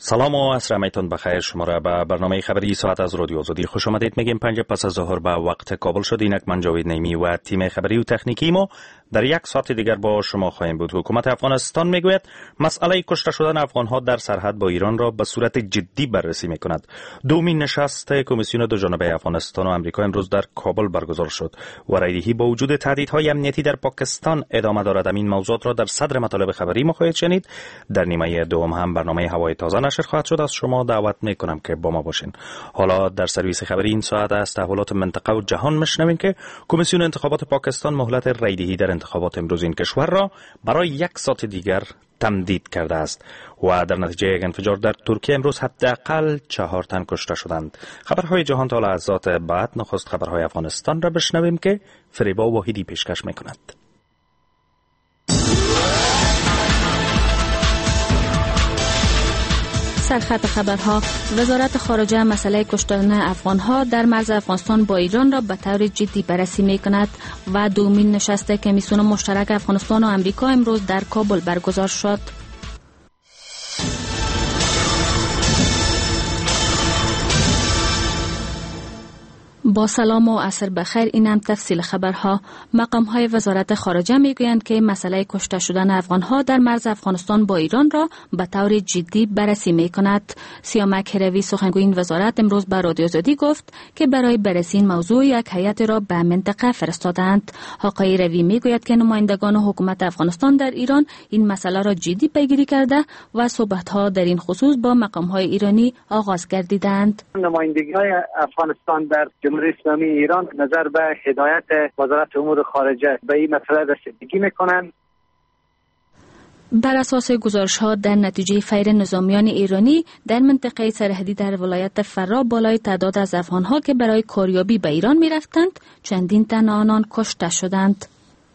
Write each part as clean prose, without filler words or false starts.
سلام و عصر میتون بخیر. شما را به برنامه خبری ساعت از رادیو آزادی خوش آمدید. میگیم 5 پس از ظهر به وقت کابل شد. اینک من جاوید نیمی و تیم خبری و تکنیکی ما در یک ساعت دیگر با شما خواهیم بود. حکومت افغانستان میگوید مسئله کشته شدن افغانها در سرحد با ایران را به صورت جدی بررسی میکند. دومین نشست کمیسیون دو جانبه افغانستان و امریکا امروز در کابل برگزار شد و رایدهی با وجود تهدیدهای امنیتی در پاکستان ادامه دارد. این موضوعات را در صدر مطالب خبری ما خواهید شنید. در نیمه دوم هم برنامه هوای تازه نشر خواهد شد. از شما دعوت میکنم که با ما باشین. حالا در سرویس خبری این ساعت از تحولات منطقه و جهان میشنویم که کمیسیون انتخابات پاکستان مهلت رایدهی در انتخابات امروز این کشور را برای یک ساعت دیگر تمدید کرده است و در نتیجه یک انفجار در ترکیه امروز حداقل 4 تن کشته شدند. خبرهای جهان تا لحظات بعد. نخست خبرهای افغانستان را بشنویم که فریبا واحدی پیشکش میکند. سرخط خبرها: وزارت خارجه مسئله کشتن افغانها در مرز افغانستان با ایران را به طور جدی بررسی می‌کند و دومین نشست کمیسیون مشترک افغانستان و امریکا امروز در کابل برگزار شد. با سلام و عصر بخیر. اینم تفصیل خبرها. مقام‌های وزارت خارجه میگویند که مسئله کشته شدن افغان‌ها در مرز افغانستان با ایران را به طور جدی بررسی می‌کند. سیامک هروی سخنگوی این وزارت امروز به رادیو آزادی گفت که برای بررسی این موضوع یک هیئت را به منطقه فرستادند. آقای هروی میگوید که نمایندگان حکومت افغانستان در ایران این مسئله را جدی پیگیری کرده و صحبت‌ها در این خصوص با مقام‌های ایرانی آغاز گردیدند. نمایندگان افغانستان در جمهوری اسلامی ایران نظر به هدایت وزارت امور خارجه به این مسئله رسیدگی میکنند. بر اساس گزارش‌ها در نتیجه فیر نظامیان ایرانی در منطقه سرحدی در ولایت فرا بالای تعداد از افغان‌ها که برای کاریابی به ایران می‌رفتند چندین تن آنان کشته شدند.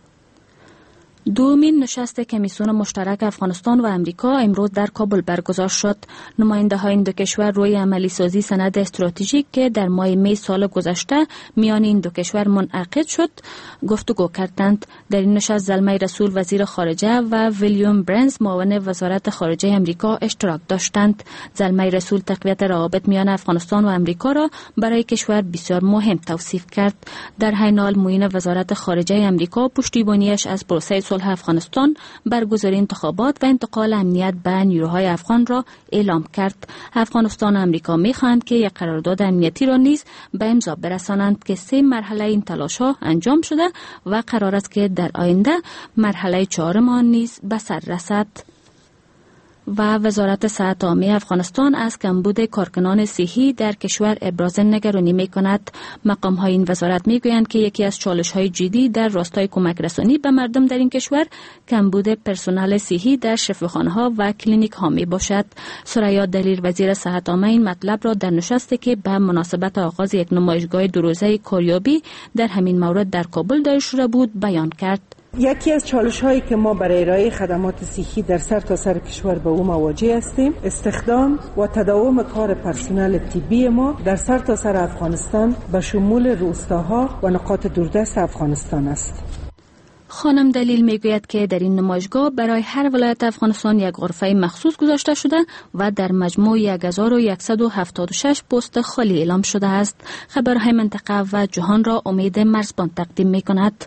دومین نشست کمیسیون مشترک افغانستان و امریکا امروز در کابل برگزار شد. نماینده های این دو کشور روی عملی سازی سند استراتژیک که در ماه می سال گذشته میان این دو کشور منعقد شد گفتگو کردند. در این نشست زلمه رسول وزیر خارجه و ویلیام برنز معاون وزارت خارجه امریکا اشتراک داشتند. زلمه رسول تقویت روابط میان افغانستان و امریکا را برای کشور بسیار مهم توصیف کرد. در حین حال معین وزارت خارجه امریکا پشتیبانیش از پروسه صلح افغانستان، برگزاری انتخابات و انتقال امنیت به نیروهای افغان را اعلام کرد. افغانستان و امریکا می‌خواهند که یک قرارداد امنیتی را نیز به امضا برسانند که 3 مرحله این تلاش‌ها انجام شده و قرار است که در آینده مرحله 4 آن نیز به سر رسد. و وزارت صحت عامه افغانستان از کمبود کارکنان صحی در کشور ابراز نگرانی می‌کند. مقام‌های این وزارت می‌گویند که یکی از چالش‌های جدی در راستای کمک رسانی به مردم در این کشور کمبود پرسنل صحی در شفاخانه‌ها و کلینیک‌ها میباشد. ثریا دلیر وزیر صحت عامه این مطلب را در نشستی که به مناسبت آغاز یک نمایشگاه 2 روزه کاریابی در همین مورد در کابل دایر شده بود بیان کرد. یکی از چالش‌هایی که ما برای ارائه خدمات صحی در سرتاسر کشور به او مواجه هستیم، استخدام و تداوم کار پرسنل طبی ما در سرتاسر افغانستان به شمول روستاها و نقاط دوردست افغانستان است. خانم دلیل میگوید که در این نمایشگاه برای هر ولایت افغانستان یک غرفه مخصوص گذاشته شده و در مجموع 1176 پست خالی اعلام شده است. خبرهای منطقه و جهان را امید مرزبان تقدیم می‌کند.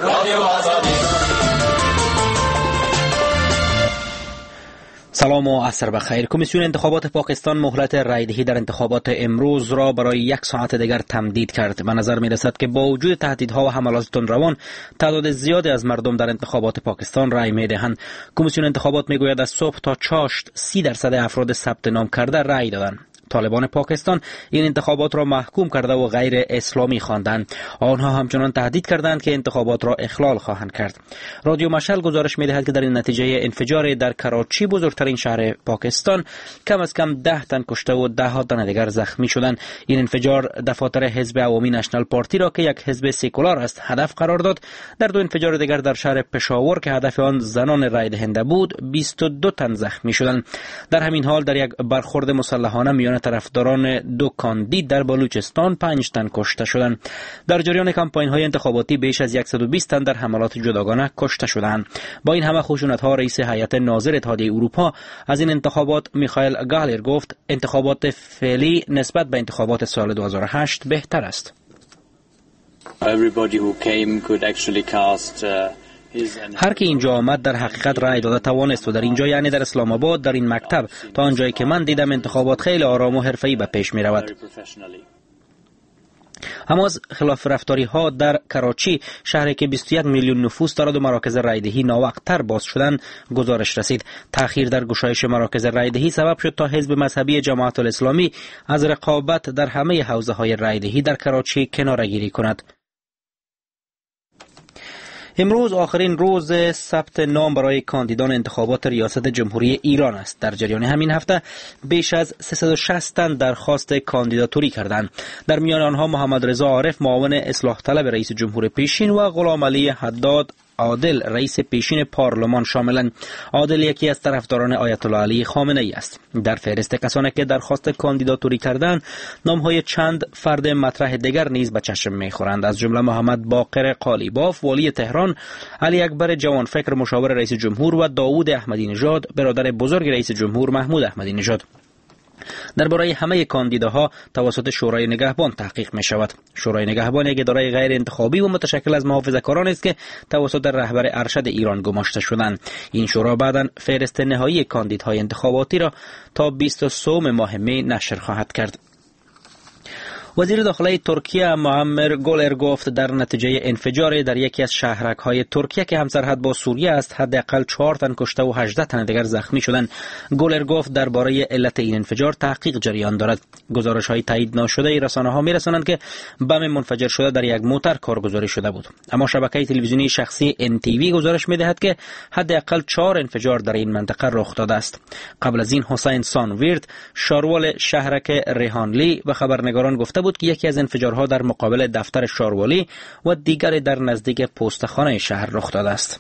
سلام و عصر بخیر. کمیسیون انتخابات پاکستان مهلت رایدهی در انتخابات امروز را برای 1 ساعت دیگر تمدید کرد. به نظر می رسد که با وجود تهدیدها و حملات تندروان تعداد زیادی از مردم در انتخابات پاکستان رای می دهند. کمیسیون انتخابات می گوید از صبح تا چاشت 30% افراد ثبت نام کرده رای دادند. طالبان پاکستان این انتخابات را محکوم کرده و غیر اسلامی خواندند. آنها همچنان تهدید کردند که انتخابات را اخلال خواهند کرد. رادیو مشعل گزارش می‌دهد که در این نتیجه انفجار در کراچی، بزرگترین شهر پاکستان، کم از کم 10 تن کشته و 10 تن دیگر زخمی شدند. این انفجار دفاتر حزب عوامی نشنال پارتی را که یک حزب سکولار است هدف قرار داد. در 2 انفجار دیگر در شهر پشاور که هدف آن زنان رای دهنده بود 22 تن زخمی شدند. در همین حال در یک برخورد مسلحانه میان طرفداران دو کاندید در بلوچستان 5 تن کشته شدند. در جریان کمپاین‌های انتخاباتی بیش از 120 تن در حملات جداگانه کشته شدند. با این همه خشونت‌ها رئیس هیئت ناظر اتحادیه اروپا از این انتخابات میخائیل گالر گفت انتخابات فعلی نسبت به انتخابات سال 2008 بهتر است. هر کی اینجا آمد در حقیقت رأی داده توانست و در اینجا یعنی در اسلام آباد در این مکتب تا آنجایی که من دیدم انتخابات خیلی آرام و حرفه‌ای به پیش می رود. اما از خلاف رفتاری ها در کراچی شهری که 21 میلیون نفوس دارد و مراکز رایدهی ناوقت‌تر باز شدن گزارش رسید. تأخیر در گشایش مراکز رایدهی سبب شد تا حزب مذهبی جماعت الاسلامی از رقابت در همه حوزه های رایدهی در کراچی کناره‌گیری کند. امروز آخرین روز ثبت نام برای کاندیدان انتخابات ریاست جمهوری ایران است. در جریان همین هفته بیش از 360 تن درخواست کاندیداتوری کردند. در میان آنها محمد رضا عارف معاون اصلاح طلب رئیس جمهور پیشین و غلام علی حداد عادل رئیس پیشین پارلمان شاملند. عادل یکی از طرفداران آیت الله علی خامنه ای است. در فهرست کسانی که درخواست کاندیداتوری کردند نام‌های چند فرد مطرح دیگر نیز به چشم می‌خورند، از جمله محمد باقر قالیباف والی تهران، علی اکبر جوانفکر مشاور رئیس جمهور و داوود احمدی نژاد برادر بزرگ رئیس جمهور محمود احمدی نژاد. درباره همه کاندیداها توسط شورای نگهبان تحقیق می شود. شورای نگهبان یک اداره غیر انتخابی و متشکل از محافظه‌کاران است که توسط رهبر ارشد ایران گماشته شدند. این شورا بعداً فهرست نهایی کاندیدهای انتخاباتی را تا 23 ماه می نشر خواهد کرد. وزیر داخلی ترکیه معمر گولر گفت در نتیجه انفجار در یکی از شهرک‌های ترکیه که همسرحد با سوریه است حداقل 4 تن کشته و 18 تن دیگر زخمی شدند. گولر گفت درباره علت این انفجار تحقیق جریان دارد. گزارش‌های تایید ناشده رسانه‌ها می‌رسانند که بم منفجر شده در یک موتر کارگزاری شده بود. اما شبکه تلویزیونی شخصی NTV گزارش می‌دهد که حداقل 4 انفجار در این منطقه رخ داده است. قبل از این حسین سانویرد شاروال شهرک ریحانلی و خبرنگاران گفته بود که یکی از انفجارها در مقابل دفتر شاروالی و دیگری در نزدیک پستخانه شهر رخ داده است.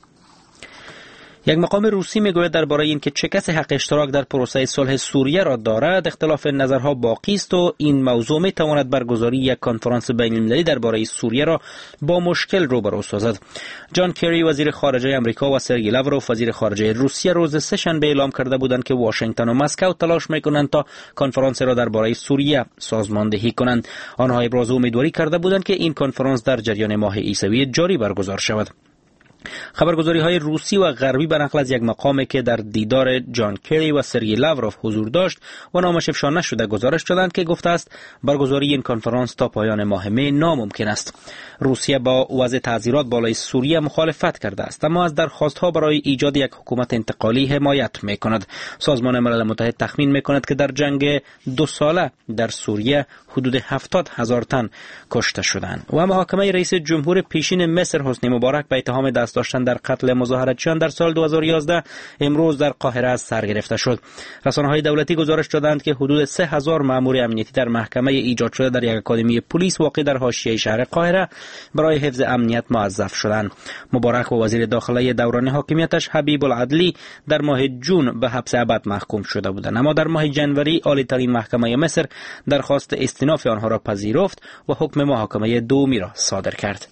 یک مقام روسی میگوید درباره اینکه چه کسی حق اشتراک در پروسه صلح سوریه را دارد اختلاف نظرها باقی است و این موضوع میتواند برگزاری یک کنفرانس بین المللی درباره سوریه را با مشکل روبرو سازد. جان کری وزیر خارجه آمریکا و سرگئی لاوروف وزیر خارجه روسیه روز سه‌شنبه اعلام کرده بودند که واشنگتن و مسکو تلاش میکنند تا کنفرانس را درباره سوریه سازماندهی کنند. آنها ابراز امیدواری کرده بودند که این کنفرانس در جریان ماه عیسوی جاری برگزار شود. خبرگزاری‌های روسی و غربی به نقل از یک مقامی که در دیدار جان کری و سرگئی لاوروف حضور داشت و نامش افشا نشده گزارش دادند که گفته است برگزاری این کنفرانس تا پایان ماه می ناممکن است. روسیه با وضع تعذیرات بالای سوریه مخالفت کرده است اما از درخواست‌ها برای ایجاد یک حکومت انتقالی حمایت می‌کند. سازمان ملل متحد تخمین می‌کند که در جنگ 2 ساله در سوریه حدود 70,000 تن کشته شدند. و محاکمه رئیس جمهور پیشین مصر حسنی مبارک به اتهام دست داشتن در قتل مظاهراتچیان در سال 2011 امروز در قاهره از سر گرفته شد. رسانه‌های دولتی گزارش دادند که حدود 3000 مأمور امنیتی در محکمه ایجاد شده در یک اکادمی پلیس واقع در حاشیه شهر قاهره برای حفظ امنیت موظف شدند. مبارک و وزیر داخلی دوران حاکمیتش حبیب العدلی در ماه جون به حبس ابد محکوم شده بودند، اما در ماه جنوری عالی‌ترین محکمه مصر درخواست استئناف آنها را پذیرفت و حکم محاکمه دومی را صادر کرد.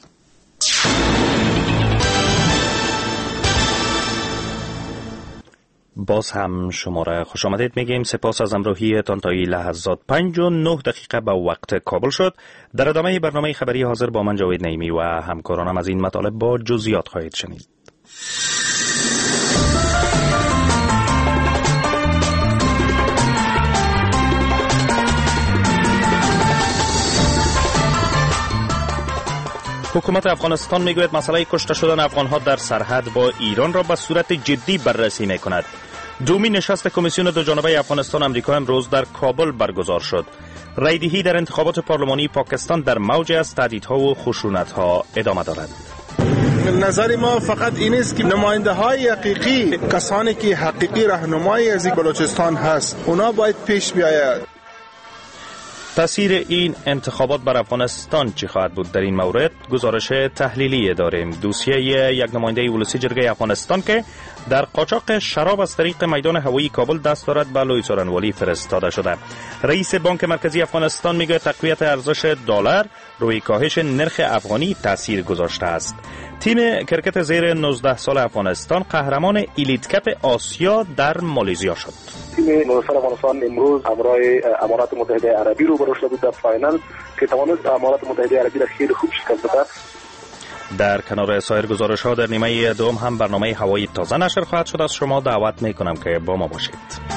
باز هم شما را خوش آمدید میگیم. سپاس از همراهیتان تا این لحظات. 5:09 به وقت کابل شد. در ادامه برنامه خبری حاضر با من جاوید نعیمی و همکارانم از این مطالب با جزئیات خواهید شنید. حکومت افغانستان میگوید مسئله کشته شدن افغانها در سرحد با ایران را به صورت جدی بررسی میکند. دومین نشست کمیسیون دو جانبه افغانستان امریکا امروز در کابل برگزار شد. رایدهی در انتخابات پارلمانی پاکستان در موج از تهدیدها و خشونت‌ها ادامه دارد. نظر ما فقط این است که نماینده های حقیقی، کسانی که حقیقی راهنمای از بلوچستان هست، اونا باید پیش بیاید. تاثیر این انتخابات بر افغانستان چی خواهد بود؟ در این مورد گزارش تحلیلی داریم. دوسیه یک نماینده ولسی جرگه افغانستان که در قاچاق شراب از طریق میدان هوایی کابل دست دارد به لوی څارنوالي فرستاده شده. رئیس بانک مرکزی افغانستان میگه تقویت ارزش دلار روی کاهش نرخ افغانی تاثیر گذاشته است. تیم کرکت زیر 19 سال افغانستان قهرمان الیت کپ آسیا در مالزیا شد. تیم منصر افغانستان امروز همراه امارات متحده عربی رو برو شد در فاینال که توانست امارات متحده عربی را خیلی خوب شکست داد. در کنار سایر گزارش ها در نیمه دوم هم برنامه هوایی تازه نشر خواهد شد. از شما دعوت می کنم که با ما باشید.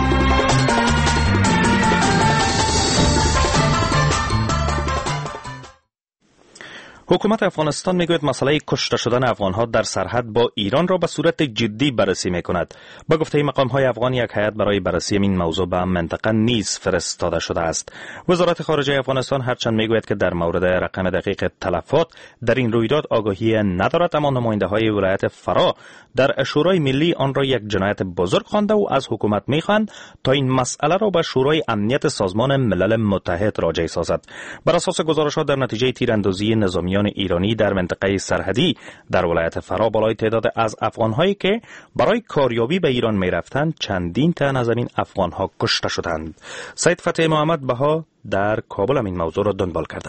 حکومت افغانستان میگوید مسئله کشته شدن افغانها در سرحد با ایران را به صورت جدی بررسی میکند. با گفته مقام‌های افغان یک هیئت برای بررسی این موضوع به منطقه نیز فرستاده شده است. وزارت خارجه افغانستان هرچند میگوید که در مورد رقم دقیق تلفات در این رویداد آگاهی ندارد، اما نماینده‌های ولایت فرا در شورای ملی آن را یک جنایت بزرگ خوانده و از حکومت میخواهند تا این مسئله را به شورای امنیت سازمان ملل متحد راجع سازد. بر اساس گزارش‌ها در نتیجه تیراندازی نظامیان ایرانی در منطقه سرحدی در ولایت فرا بالای تعداد از افغان‌هایی که برای کاریابی به ایران می‌رفتند چندین تن از این افغان‌ها کشته شدند. سید فتح محمد بها در کابل این موضوع را دنبال کرده.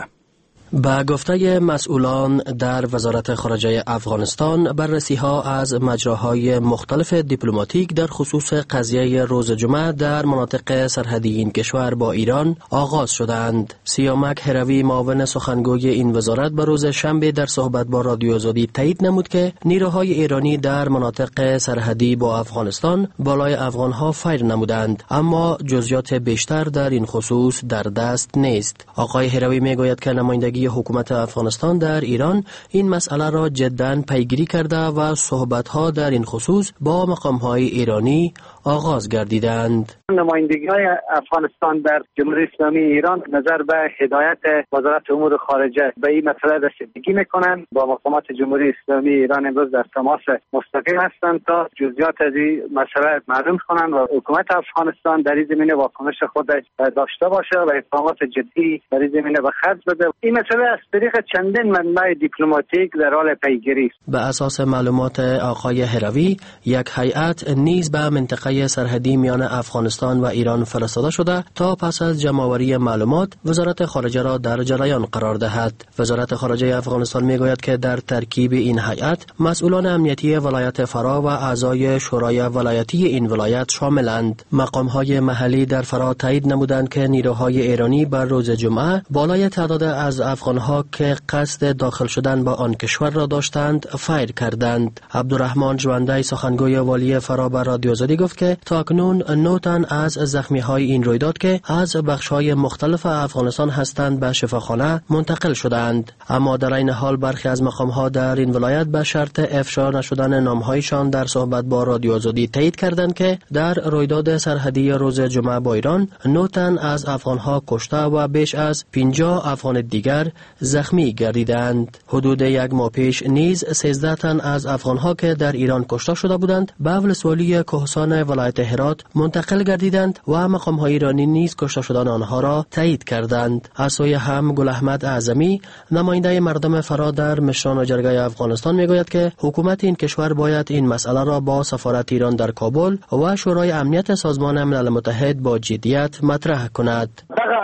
با گفته مسئولان در وزارت خارجه افغانستان، بررسی‌ها از مجراهای مختلف دیپلماتیک در خصوص قضیه روز جمعه در مناطق سرحدی این کشور با ایران آغاز شدند. سیامک هروی معاون سخنگوی این وزارت به روز شنبه در صحبت با رادیو آزادی تایید نمود که نیروهای ایرانی در مناطق سرحدی با افغانستان بالای افغانها فیر نمودند، اما جزئیات بیشتر در این خصوص در دست نیست. آقای هروی میگوید که نمایندگی حکومت افغانستان در ایران این مسئله را جداً پیگیری کرده و صحبت‌ها در این خصوص با مقام‌های ایرانی آغاز گردیدند. نمایندگی‌های افغانستان در جمهوری اسلامی ایران نظر به هدایت وزارت امور خارجه به این مسئله رسیدگی می‌کنند. با مقامات جمهوری اسلامی ایران امروز در تماس مستقیم هستند تا جزئیات از این مسئله معلوم کنند و حکومت افغانستان در این زمینه واکنش خود داشته باشه و اقدامات جدی در این زمینه به خرج بده. این مسئله از طریق چندین منبع دیپلماتیک در حال پیگیری است. به اساس معلومات آقای هروی، یک هیئت نیز به منطقه سرحدی میان افغانستان و ایران فرستاده شده تا پس از جمع‌آوری معلومات وزارت خارجه را در جریان قرار دهد. وزارت خارجه افغانستان میگوید که در ترکیب این هیئت مسئولان امنیتی ولایت فرا و اعضای شورای ولایتی این ولایت شاملند. مقام‌های محلی در فرا تایید نمودند که نیروهای ایرانی بر روز جمعه بالای تعداد از افغانها که قصد داخل شدن به آن کشور را داشتند فیر کردند. عبدالرحمن جوانده سخنگوی والی فرا به رادیو آزادی گفت که تاکنون 9 تن از زخمی‌های این رویداد که از بخش‌های مختلف افغانستان هستند به شفاخانه منتقل شدند، اما در این حال برخی از مقام‌ها در این ولایت به شرط افشا نشدن نام‌هایشان در صحبت با رادیو آزادی تایید کردند که در رویداد سرحدی روز جمعه با ایران 9 تن از افغان‌ها کشته و بیش از 50 افغان دیگر زخمی گردیدند. حدود یک ماه پیش نیز 13 تن از افغان‌ها که در ایران کشته شده بودند به ولسوالی کهسان ولایت هرات منتقل گردیدند و مقام‌های ایرانی نیز کشته شدن آنها را تایید کردند. از سوی هم گل احمد اعظمی نماینده مردم فرا در مشران جرگه افغانستان میگوید که حکومت این کشور باید این مسئله را با سفارت ایران در کابل و شورای امنیت سازمان ملل متحد با جدیت مطرح کند.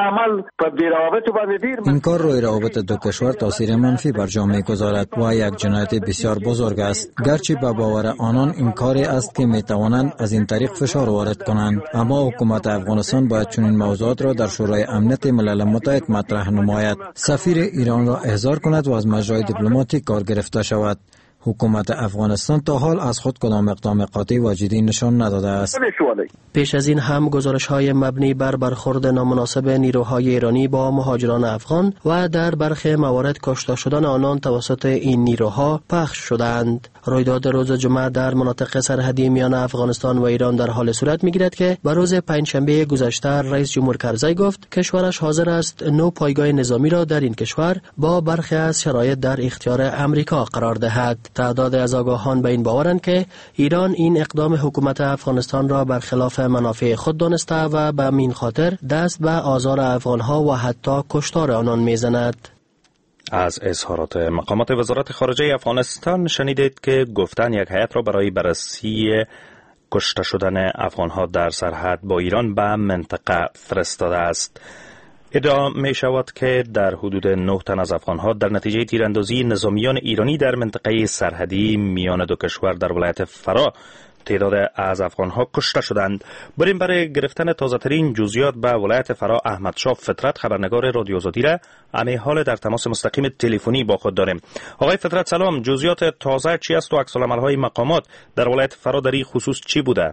این کار روی روابط دو کشور تاثیر منفی بر جا می‌گذارد و یک جنایت بسیار بزرگ است. گرچه به باور آنان این کاری است که می‌توانند از این طریق فشار وارد کنند، اما حکومت افغانستان باید چنین موضوعات را در شورای امنیت ملل متحد مطرح نماید، سفیر ایران را احضار کند و از مجرای دیپلماتیک کار گرفته شود. حکومت افغانستان تا حال از خود کدام اقدام قاطع و جدی نشان نداده است. پیش از این هم گزارش‌های مبنی بر برخورد نامناسب نیروهای ایرانی با مهاجران افغان و در برخی موارد کشته شدن آنان توسط این نیروها پخش شدند. رویداد روز جمعه در مناطق سرحدی میان افغانستان و ایران در حال صورت می‌گیرد که بر روز پنجشنبه گذشته رئیس جمهور کرزی گفت کشورش حاضر است 9 پایگاه نظامی را در این کشور با برخی از شرایط در اختیار امریکا قرار دهد. تعداد از آگاهان به این باورند که ایران این اقدام حکومت افغانستان را برخلاف منافع خود دانسته و به همین خاطر دست به آزار افغانها و حتی کشتار آنان میزند. از اظهارات مقامات وزارت خارجه افغانستان شنیدید که گفتن یک هیئت را برای بررسی کشته شدن افغانها در سرحد با ایران به منطقه فرستاده است. ادعا می شود که در حدود 9 تن از افغانها در نتیجه تیراندازی نظامیان ایرانی در منطقه سرحدی میان دو کشور در ولایت فرا تعداد از افغانها کشته شدند. بریم برای گرفتن تازه ترین جزئیات به ولایت فرا احمدشاه فطرت خبرنگار رادیو آزادی را همه حال در تماس مستقیم تلفنی با خود داریم. آقای فطرت سلام، جزئیات تازه چی است و عکس العمل‌های مقامات در ولایت فرا در این خصوص چی بوده؟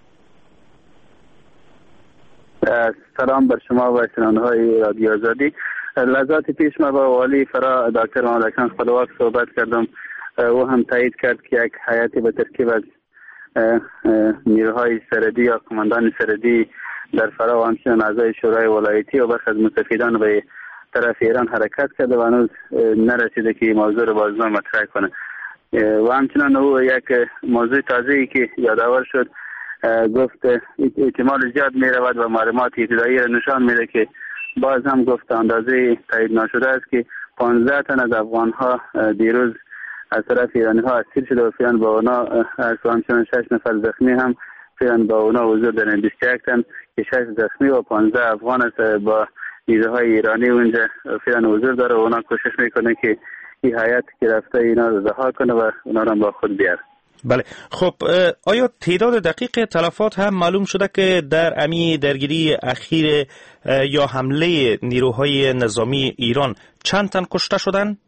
سلام بر شما و شنونده‌های رادیو آزادی. لحظات پیش ما با والی فرا دکتر محمد اکرم خلوات صحبت کردم. او هم تایید کرد که یک هیئتی به ترکیب از نیروهای سرحدی یا کماندان سرحدی در فرا و همچنین اعضای شورای ولایتی و برخی از مستفیدان به طرف ایران حرکت کرده و هنوز نرسیده که موضوع رو باز مطرح کنه. و همچنین او یک موضوع تازه‌ای که یادآور شد، گفت احتمال زیاد می رود و معلومات ابتدایی را نشان میده که باز هم گفت اندازه تایید نشده است که 15 تن از افغان‌ها دیروز از طرف ایرانی‌ها اسیر شده و فعلا با اونا همچنین 6 نفر زخمی هم فعلا با اونا حضور دارند. 21 تن که 6 زخمی و 15 افغان است با نیروهای ایرانی اونجا فعلا حضور داره و اونا کوشش میکنه که این هیئت که رفته اینا رو رها کنه و اونا رو با خود بیاره. بله، خب آیا تعداد دقیق تلفات هم معلوم شده که در امی درگیری اخیر یا حمله نیروهای نظامی ایران چند تن کشته شدن؟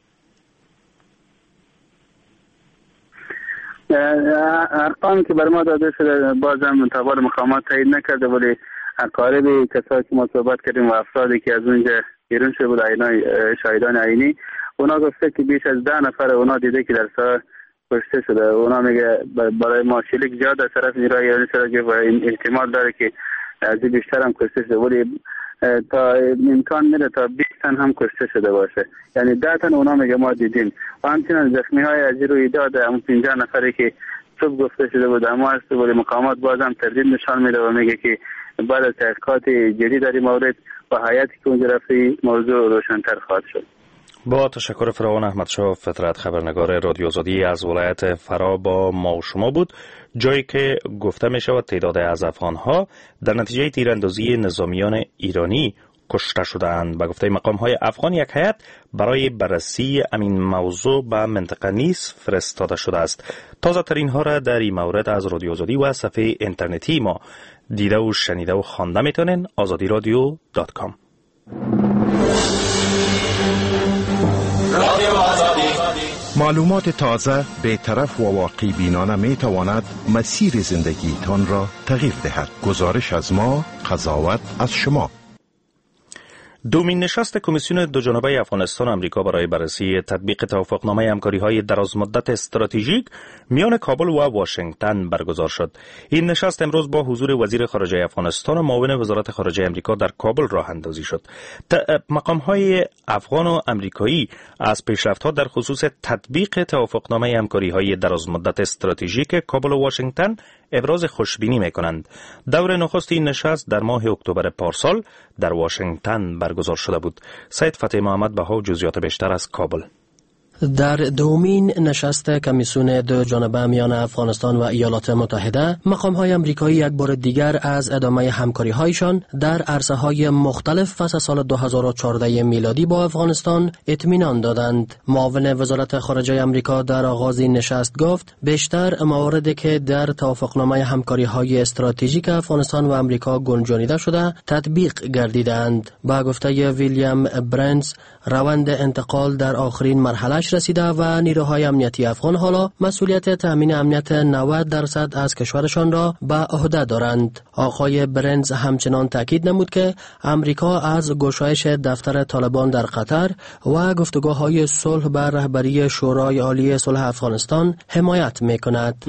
ارقام که بر ما داده شده بازم تابع مقامات تایید نکرده، ولی اقارب کسایی که ما صحبت کردیم و افرادی که از اونجا بیرون شده بود، شاهدان عینی، اونا گفته که بیش از 10 نفر اونا دیده که در سال کشته شده. اونا میگه برای ما شلیک زیاد از طرف نیروهای ایرانی شده و این احتمال داره که از این بیشتر هم کشته شده، ولی تا امکان میره تا 20 تن هم کشته شده باشه. یعنی 10 تن اونا میگه ما دیدیم. و همچنین زخمی های از روی داد همون 50 نفری که صبح گفته شده بود اما است، ولی مقامات بازم تردید نشان میده و میگه که بعد از تحقیقات جدی در این مورد و هیئتی که اونجا رفته موضوع روشن‌تر خواهد شد. با تشکر فراوان. احمدشاه فطرت خبرنگار رادیو آزادی از ولایت فرا با ما و شما بود، جایی که گفته می شود تعداد از افغانها در نتیجه تیراندازی نظامیان ایرانی کشته شدند. به گفته مقام های افغان یک هیئت برای بررسی امین موضوع به منطقه نیز فرستاده شده است. تازه ترین ها را در این مورد از رادیو آزادی و صفحه اینترنتی ما دیده و شنیده و خوانده میتونین. azadiradio.com. معلومات تازه، بی‌طرف و واقعی بینانه می تواند مسیر زندگی تان را تغییر دهد. گزارش از ما، قضاوت از شما. دومین نشست کمیسیون دوجانبه افغانستان و امریکا برای بررسی تطبیق توافقنامه همکاری‌های درازمدت استراتژیک میان کابل و واشنگتن برگزار شد. این نشست امروز با حضور وزیر خارجه افغانستان و معاون وزارت خارجه امریکا در کابل راه اندازی شد. مقام‌های افغان و امریکایی از پیشرفت‌ها در خصوص تطبیق توافقنامه همکاری‌های درازمدت استراتژیک کابل و واشنگتن ابراز خوشبینی می‌کنند. دور نخست این نشست در ماه اکتبر پارسال در واشنگتن برگزار شده بود. سید فتح محمد بها جزئیات بیشتر از کابل. در دومین نشست کمیسیون دو جانبه میان افغانستان و ایالات متحده، مقام‌های آمریکایی یک بار دیگر از ادامه همکاری‌هایشان در عرصه‌های مختلف پس از سال 2014 میلادی با افغانستان اطمینان دادند. معاون وزارت خارجه آمریکا در آغاز این نشست گفت بیشتر مواردی که در توافقنامه همکاری‌های استراتژیک افغانستان و آمریکا گنجانیده شده تطبیق گردیدند. با گفته ویلیام برنز، روند انتقال در آخرین مرحله رسیده و نیروهای امنیتی افغان حالا مسئولیت تامین امنیت 90% از کشورشان را به عهده دارند. آقای برنز همچنان تاکید نمود که امریکا از گشایش دفتر طالبان در قطر و گفتگوهای صلح بر رهبری شورای عالی صلح افغانستان حمایت می‌کند.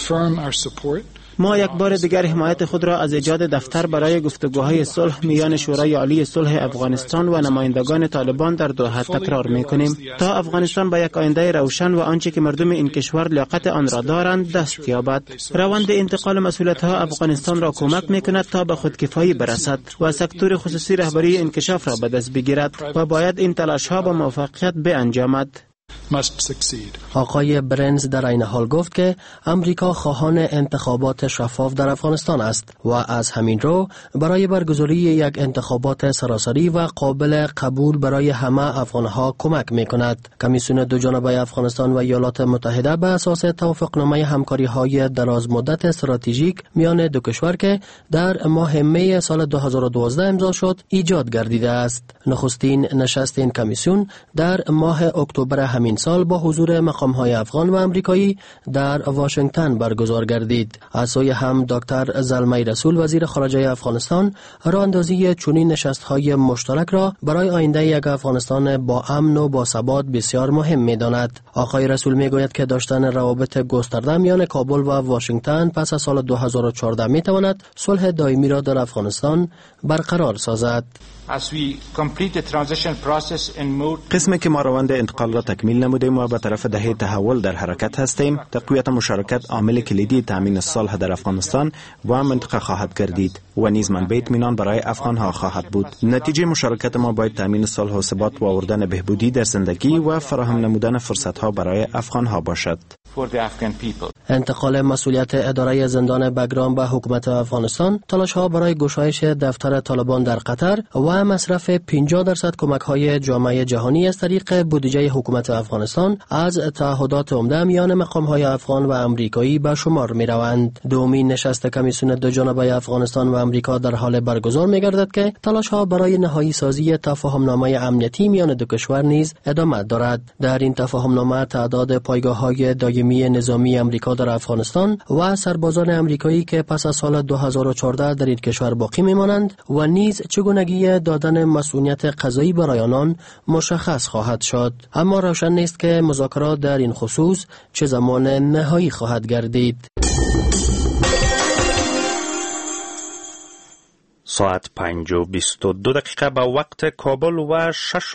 ما یک بار دیگر حمایت خود را از ایجاد دفتر برای گفتگوهای صلح میان شورای عالی صلح افغانستان و نمایندگان طالبان در دوحه تکرار می‌کنیم تا افغانستان به یک آینده روشن و آنچه که مردم این کشور لیاقت آن را دارند دست یابد. روند انتقال مسئولیت‌ها افغانستان را کمک می‌کند تا به خودکفایی برسد و سکتور خصوصی رهبری انکشاف را به دست بگیرد و باید این تلاش‌ها با موفقیت بانجامد. آقای برنز در این حال گفت که امریکا خواهان انتخابات شفاف در افغانستان است و از همین رو برای برگزاری یک انتخابات سراسری و قابل قبول برای همه افغانها کمک می‌کند. کمیسیون دو جانبه افغانستان و ایالات متحده به اساس توافقنامه همکاری‌های دراز مدت استراتژیک میان دو کشور که در ماه می سال 2012 امضا شد ایجاد گردیده است. نخستین نشست این کمیسیون در ماه اکتبر همین سال با حضور مقام‌های افغان و امریکایی در واشنگتن برگزار گردید. از سوی هم دکتر زلمه رسول وزیر خارجه افغانستان راهاندازی چنین نشست‌های مشترک را برای آینده یک افغانستان با امن و با ثبات بسیار مهم می‌داند. آقای رسول می‌گوید که داشتن روابط گسترده میان کابل و واشنگتن پس از سال 2014 می‌تواند صلح دائمی را در افغانستان برقرار سازد. قسمی که ما روند انتقال را تکمیل نمودیم و به طرف دهه تحول در حرکت هستیم، تقویت مشارکت عامل کلیدی تامین صلح در افغانستان و منطقه خواهد گردید و نیز منبع اطمینان برای افغانها خواهد بود. نتیجه مشارکت ما باید تامین صلح و ثبات و آوردن بهبودی در زندگی و فراهم نمودن فرصتها برای افغانها باشد. انتقال مسئولیت اداره زندان بگرام به حکومت افغانستان، تلاش‌ها برای گشایش دفتر طالبان در قطر و مصرف 50% کمک‌های جامعه جهانی از طریق بودجه حکومت افغانستان از تعهدات عمده میان مقام‌های افغان و امریکایی به شمار می‌روند. دومین نشست کمیسیون دو جانبه افغانستان و امریکا در حال برگزار می‌گردد که تلاش‌ها برای نهایی سازی تفاهمنامه امنیتی میان دو کشور نیز ادامه دارد. در این تفاهمنامه تعداد پایگاه‌های دائمی نظامی امریکا در افغانستان و سربازان امریکایی که پس از سال 2014 در این کشور باقی می‌مانند و نیز چگونگی دادن مسئولیت قضایی برای آنان مشخص خواهد شد. اما روشن نیست که مذاکرات در این خصوص چه زمان نهایی خواهد گردید. ساعت 5:22 به وقت کابل و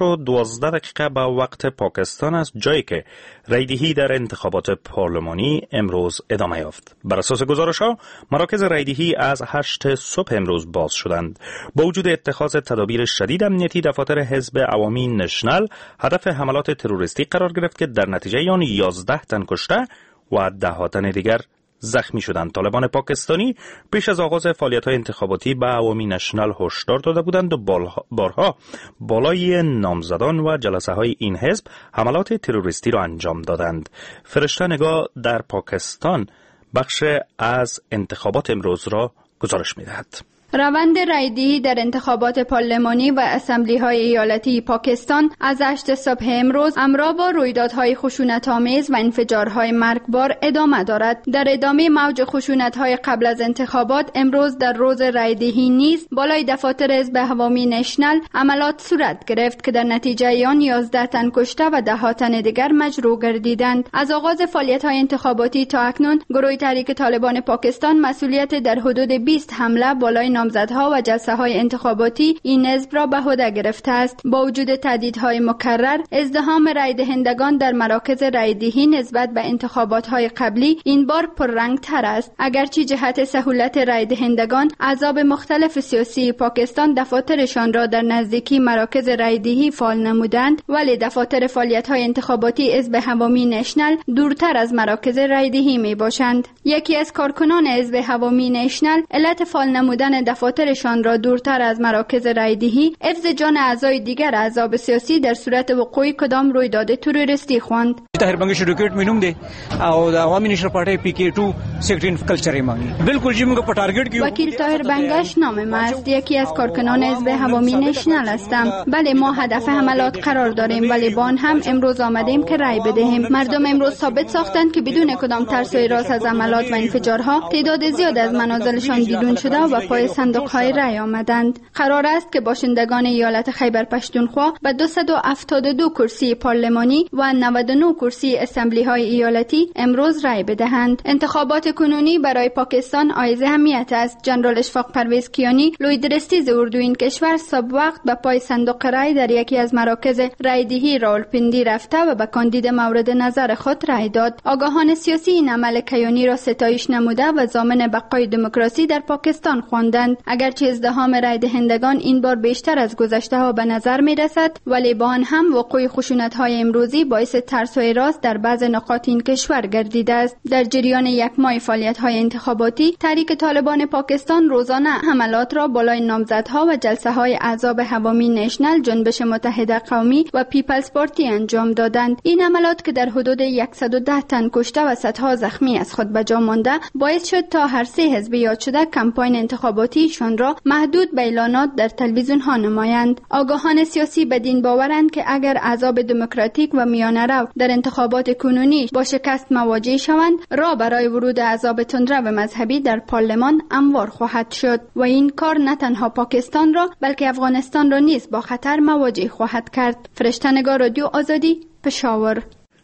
6:12 به وقت پاکستان است، جایی که رایدهی در انتخابات پارلمانی امروز ادامه یافت. بر اساس گزارش‌ها مراکز رایدهی از 8 صبح امروز باز شدند. با وجود اتخاذ تدابیر شدید امنیتی، دفاتر حزب عوامی نشنل هدف حملات تروریستی قرار گرفت که در نتیجه آن 11 تن کشته و 10 تن دیگر زخمی شدند. طالبان پاکستانی پیش از آغاز فعالیت‌های انتخاباتی به عوامی نشنل هشدار داده بودند و بارها بالای نامزدان و جلسه‌های این حزب حملات تروریستی را انجام دادند. فرشته نگاه در پاکستان بخش از انتخابات امروز را گزارش می‌دهد. روند رایدهی در انتخابات پارلمانی و اسمبلی‌های ایالتی پاکستان از 8 صبح امروز همراه با رویدادهای خشونت‌آمیز و انفجارهای مرگبار ادامه دارد. در ادامه موج خشونت‌های قبل از انتخابات، امروز در روز رایدهی نیز بالای دفاتر حزب عوامی نشنل عملات صورت گرفت که در نتیجه آن 11 تن کشته و 10 تن دیگر مجروح گردیدند. از آغاز فعالیت‌های انتخاباتی تا اکنون، گروه تحریک طالبان پاکستان مسئولیت در حدود 20 حمله بالای نامزدها و جلسه‌های انتخاباتی این حزب را به عهده گرفته است. با وجود تهدیدهای مکرر، ازدحام رای دهندگان در مراکز رایدهی نسبت به انتخابات‌های قبلی این بار پررنگ‌تر است. اگرچه جهت سهولت رای دهندگان، احزاب مختلف سیاسی پاکستان دفاترشان را در نزدیکی مراکز رایدهی فعال نمودند، ولی دفاتر فعالیت‌های انتخاباتی حزب عوامی نشنل دورتر از مراکز رایدهی میباشند. یکی از کارکنان حزب عوامی نشنل علت فعال نمودن دفاترشان را دورتر از مراکز رایدهی حفظ جان اعضای دیگر احزاب سیاسی در صورت وقوع کدام رویداد تروریستی خواند. طاهر بنگش ریکروټ مینوم دی او د عوامي نشر پارټي PK2 سیکرټری کلچر مانی بالکل چې موږ په ټارګټ کې. وکیل طاهر بنگش نام ما است، یکی از کارکنان حزب عوامی نشنل هستم. بله، ما هدف حملات قرار داریم، ولی با آن هم امروز آمدیم که رای بدهیم. مردم امروز ثابت ساختند که بدون کدام ترس و هراس از عملات و انفجارها تعداد زیاد از منازلشان بیرون شده و پای صندوق‌های رای آمدند. قرار است که باشندگان ایالت خیبر پشتونخوا به 272 کرسی پارلمانی و 99 کرسی اسمبلی‌های ایالتی امروز رای بدهند. انتخابات کنونی برای پاکستان حائز اهمیت است. جنرال اشفاق پرویز کیانی، لویدرستیز اردو این کشور، صبح وقت به پای صندوق رای در یکی از مراکز رایدهی راولپندی رفته و به کاندید مورد نظر خود رای داد. آگاهان سیاسی این عمل کیانی را ستایش نموده و ضامن بقای دموکراسی در پاکستان خواندند. دادند. اگرچه ازدحام رای دهندگان این بار بیشتر از گذشته ها به نظر می رسد، ولی با آن هم وقوع خشونت های امروزی باعث ترس و هراس در بعض نقاط این کشور گردیده است. در جریان یک ماه فعالیت های انتخاباتی، تحریک طالبان پاکستان روزانه حملات را بالای نامزدها و جلسه های احزاب عوامی نشنل، جنبش متحد قومی و پیپلز پارتی انجام دادند. این حملات که در حدود 110 تن کشته و صدها زخمی از خود به جا مانده، باعث شد تا هر سه حزب یاد شده کمپاین انتخاباتیشان را محدود به اعلانات در تلویزیون ها نمایند. آگاهان سیاسی بدین باورند که اگر احزاب دموکراتیک و میانه رو در انتخابات کنونی با شکست مواجه شوند، راه برای ورود احزاب تندرو مذهبی در پارلمان هموار خواهد شد و این کار نه تنها پاکستان را بلکه افغانستان را نیز با خطر مواجه خواهد کرد. فرشته‌نگار رادیو آزادی، پشاور.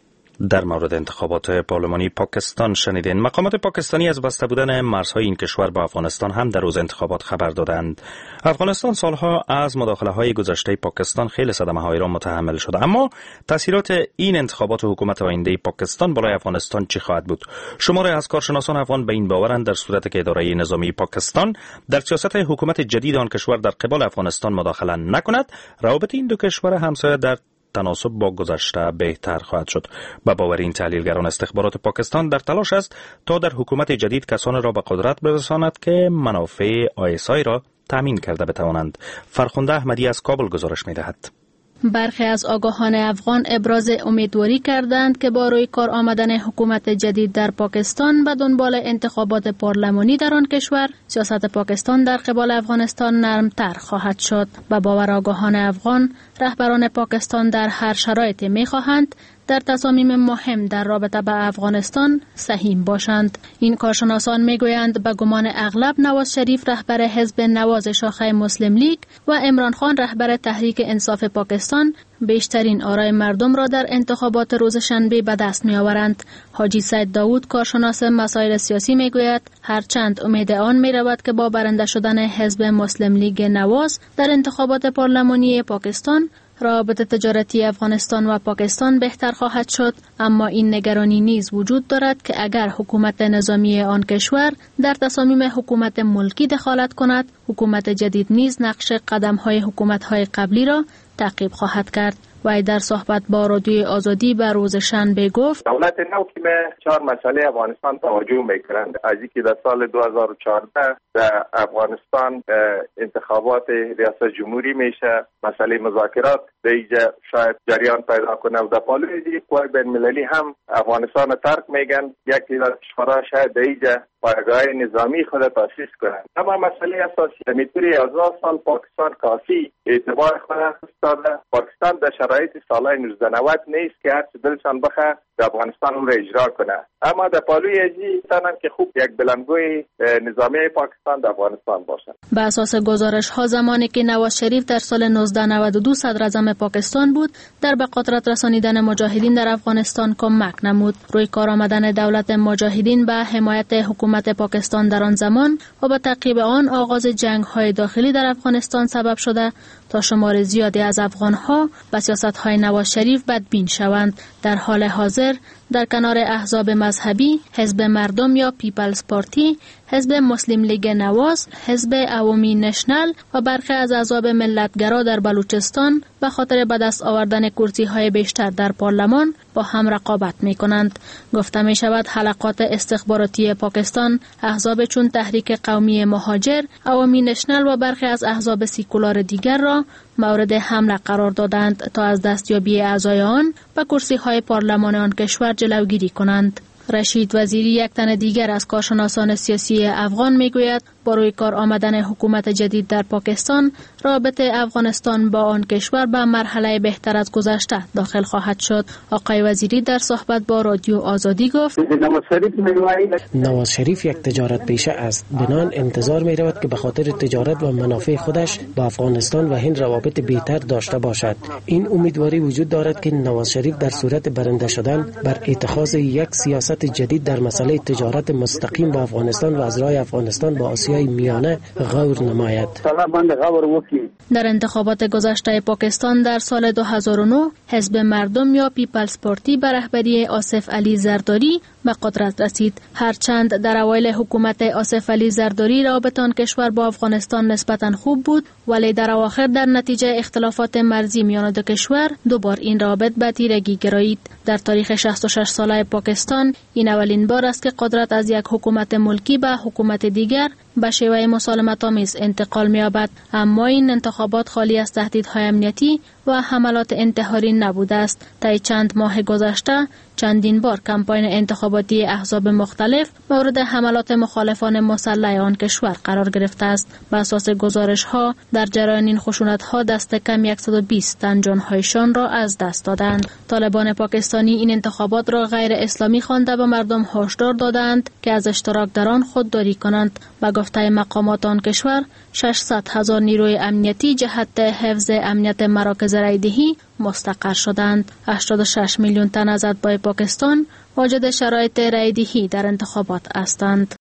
در مورد انتخابات پارلمانی پاکستان شنیدین. مقامات پاکستانی از بسته بودن مرزهای این کشور با افغانستان هم در روز انتخابات خبر دادند. افغانستان سالها از مداخله‌های گذشته پاکستان خیلی صدمه‌های را متحمل شده، اما تاثیرات این انتخابات و حکومت آینده پاکستان برای افغانستان چی خواهد بود؟ شماری از کارشناسان افغان به این باورند در صورت که اداره نظامی پاکستان در سیاست حکومت جدید آن کشور در قبال افغانستان مداخله نکند، روابط این دو کشور همسایه در تناسب با گذشته بهتر خواهد شد. با باور این تحلیلگران، استخبارات پاکستان در تلاش است تا در حکومت جدید کسانی را به قدرت برساند که منافع ISI را تامین کرده بتوانند. فرخنده احمدی از کابل گزارش می‌دهد. برخی از آگاهان افغان ابراز امیدواری کردند که با روی کار آمدن حکومت جدید در پاکستان به دنبال انتخابات پارلمانی در آن کشور، سیاست پاکستان در قبال افغانستان نرمتر خواهد شد. با باور آگاهان افغان، رهبران پاکستان در هر شرایطی می‌خواهند در تصامیم مهم در رابطه با افغانستان سهیم باشند. این کارشناسان میگویند به گمان اغلب نواز شریف رهبر حزب نواز شاخه مسلم لیگ و عمران خان رهبر تحریک انصاف پاکستان بیشترین آرای مردم را در انتخابات روز شنبه به دست می آورند. حاجی سید داوود، کارشناس مسائل سیاسی، میگوید هرچند امید آن می رود که با برنده شدن حزب مسلم لیگ نواز در انتخابات پارلمانی پاکستان روابط تجارتی افغانستان و پاکستان بهتر خواهد شد، اما این نگرانی نیز وجود دارد که اگر حکومت نظامی آن کشور در تصامیم حکومت ملکی دخالت کند، حکومت جدید نیز نقش قدم‌های حکومت‌های قبلی را تعقیب خواهد کرد. و در صحبت با رادیو آزادی به روز شنبه گفت دولت نو که به 4 مسئله افغانستان توجه میکنند. از اینکه در سال 2014 در افغانستان انتخابات ریاست جمهوری میشه، مسئله مذاکرات به اینجا شاید جریان پیدا کنه و در پالوی دیگه قوای بین المللی هم افغانستان ترک میگن، یکی از کشورها شاید اینجا پایگاه نظامی خود تاسیس کنند. اما مسئله اساسی میتونی 1000 سال پاکستان کافی اعتبار خود استاده. پاکستان در شرایط سالهای 1990 نیست که هر چه دلشان بخواه در افغانستان اون را اجرا کنه، اما در پالوی ازی تنم که خوب یک بلندگوی نظامی پاکستان در افغانستان باشد. به اساس گزارش ها، زمانی که نواز شریف در سال 1992 صدر اعظم پاکستان بود، در به قدرت رسانیدن مجاهدین در افغانستان کمک نمود. روی کار آمدن دولت مجاهدین به حمایت حکومت پاکستان در آن زمان و به تعقیب آن آغاز جنگ های داخلی در افغانستان سبب شده تا شمار زیادی از افغان ها به سیاست های نواز شریف بدبین شوند. در حال حاضر در کنار احزاب مذهبی، حزب مردم یا پیپلز پارتی، حزب مسلم لیگ نواز، حزب عوامی نشنل و برخی از احزاب ملتگرا در بلوچستان به خاطر به دست آوردن کرسی های بیشتر در پارلمان با هم رقابت می کنند. گفته می شود حلقات استخباراتی پاکستان احزاب چون تحریک قومی مهاجر، عوامی نشنل و برخی از احزاب سیکولار دیگر را مورد حمله قرار دادند تا از دستیابی اعضای آن به کرسی های پارلمان آن کشور جلوگیری کنند. رشید وزیری، یک تن دیگر از کارشناسان سیاسی افغان، میگوید با روی کار آمدن حکومت جدید در پاکستان، رابطه افغانستان با آن کشور به مرحله بهتر از گذشته داخل خواهد شد. آقای وزیری در صحبت با رادیو آزادی گفت نواز شریف یک تجارت پیشه است، بنان انتظار می رود که به خاطر تجارت و منافع خودش با افغانستان و هند روابط بهتر داشته باشد. این امیدواری وجود دارد که نواز شریف در صورت برنده شدن بر اتخاذ یک سیاست جدید در مسئله تجارت مستقیم با افغانستان و از راه افغانستان با آسیای میانه غور نماید. در انتخابات گذشته پاکستان در سال 2009 حزب مردم یا پیپلز پارتی به رهبری آصف علی زرداری به قدرت رسید. هرچند در اوایل حکومت آصف علی زرداری رابطه آن کشور با افغانستان نسبتاً خوب بود، ولی در اواخر در نتیجه اختلافات مرزی میان دو کشور دوبار این رابطه به تیرگی گرایید. در تاریخ 66 ساله پاکستان این اولین بار است که قدرت از یک حکومت ملکی به حکومت دیگر به شیوه مسالمت آمیز انتقال می‌یابد، اما این انتخابات خالی از تهدیدهای امنیتی و حملات انتحاری نبوده است. طی چند ماه گذشته چندین بار کمپاین انتخاباتی احزاب مختلف مورد حملات مخالفان مسلح آن کشور قرار گرفته است. بر اساس گزارش‌ها در جریان این خشونت‌ها دست کم 120 تن جان‌هایشان را از دست دادند. طالبان پاکستانی این انتخابات را غیر اسلامی خوانده به مردم هشدار دادند که از اشتراک در آن خودداری کنند. با گفته مقامات آن کشور 600,000 نیروی امنیتی جهت حفظ امنیت مراکز رایدهی مستقر شدند. 86 میلیون تن از اتباع پاکستان واجد شرایط رایدهی در انتخابات هستند.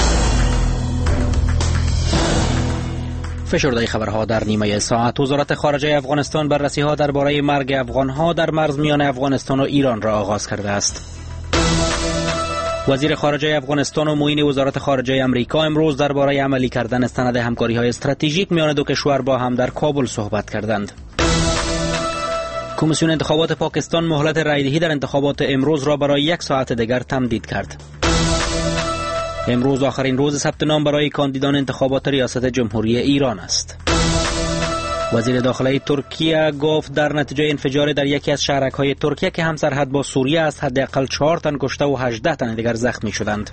فشرده خبرها در نیمه ساعت. وزارت خارجه افغانستان بررسی‌ها درباره مرگ افغان‌ها در مرز میان افغانستان و ایران را آغاز کرده است. وزیر خارجه افغانستان و معین وزارت خارجه امریکا امروز درباره عملی کردن سند همکاری‌های استراتژیک میان دو کشور با هم در کابل صحبت کردند. کمیسیون انتخابات پاکستان مهلت رایدهی در انتخابات امروز را برای 1 ساعت دیگر تمدید کرد. امروز آخرین روز ثبت نام برای کاندیدان انتخابات ریاست جمهوری ایران است. وزیر داخلی ترکیه گفت در نتیجه انفجار در یکی از شهرک‌های ترکیه که همسرحد با سوریه است حداقل 4 تن کشته و 18 تن دیگر زخمی شدند.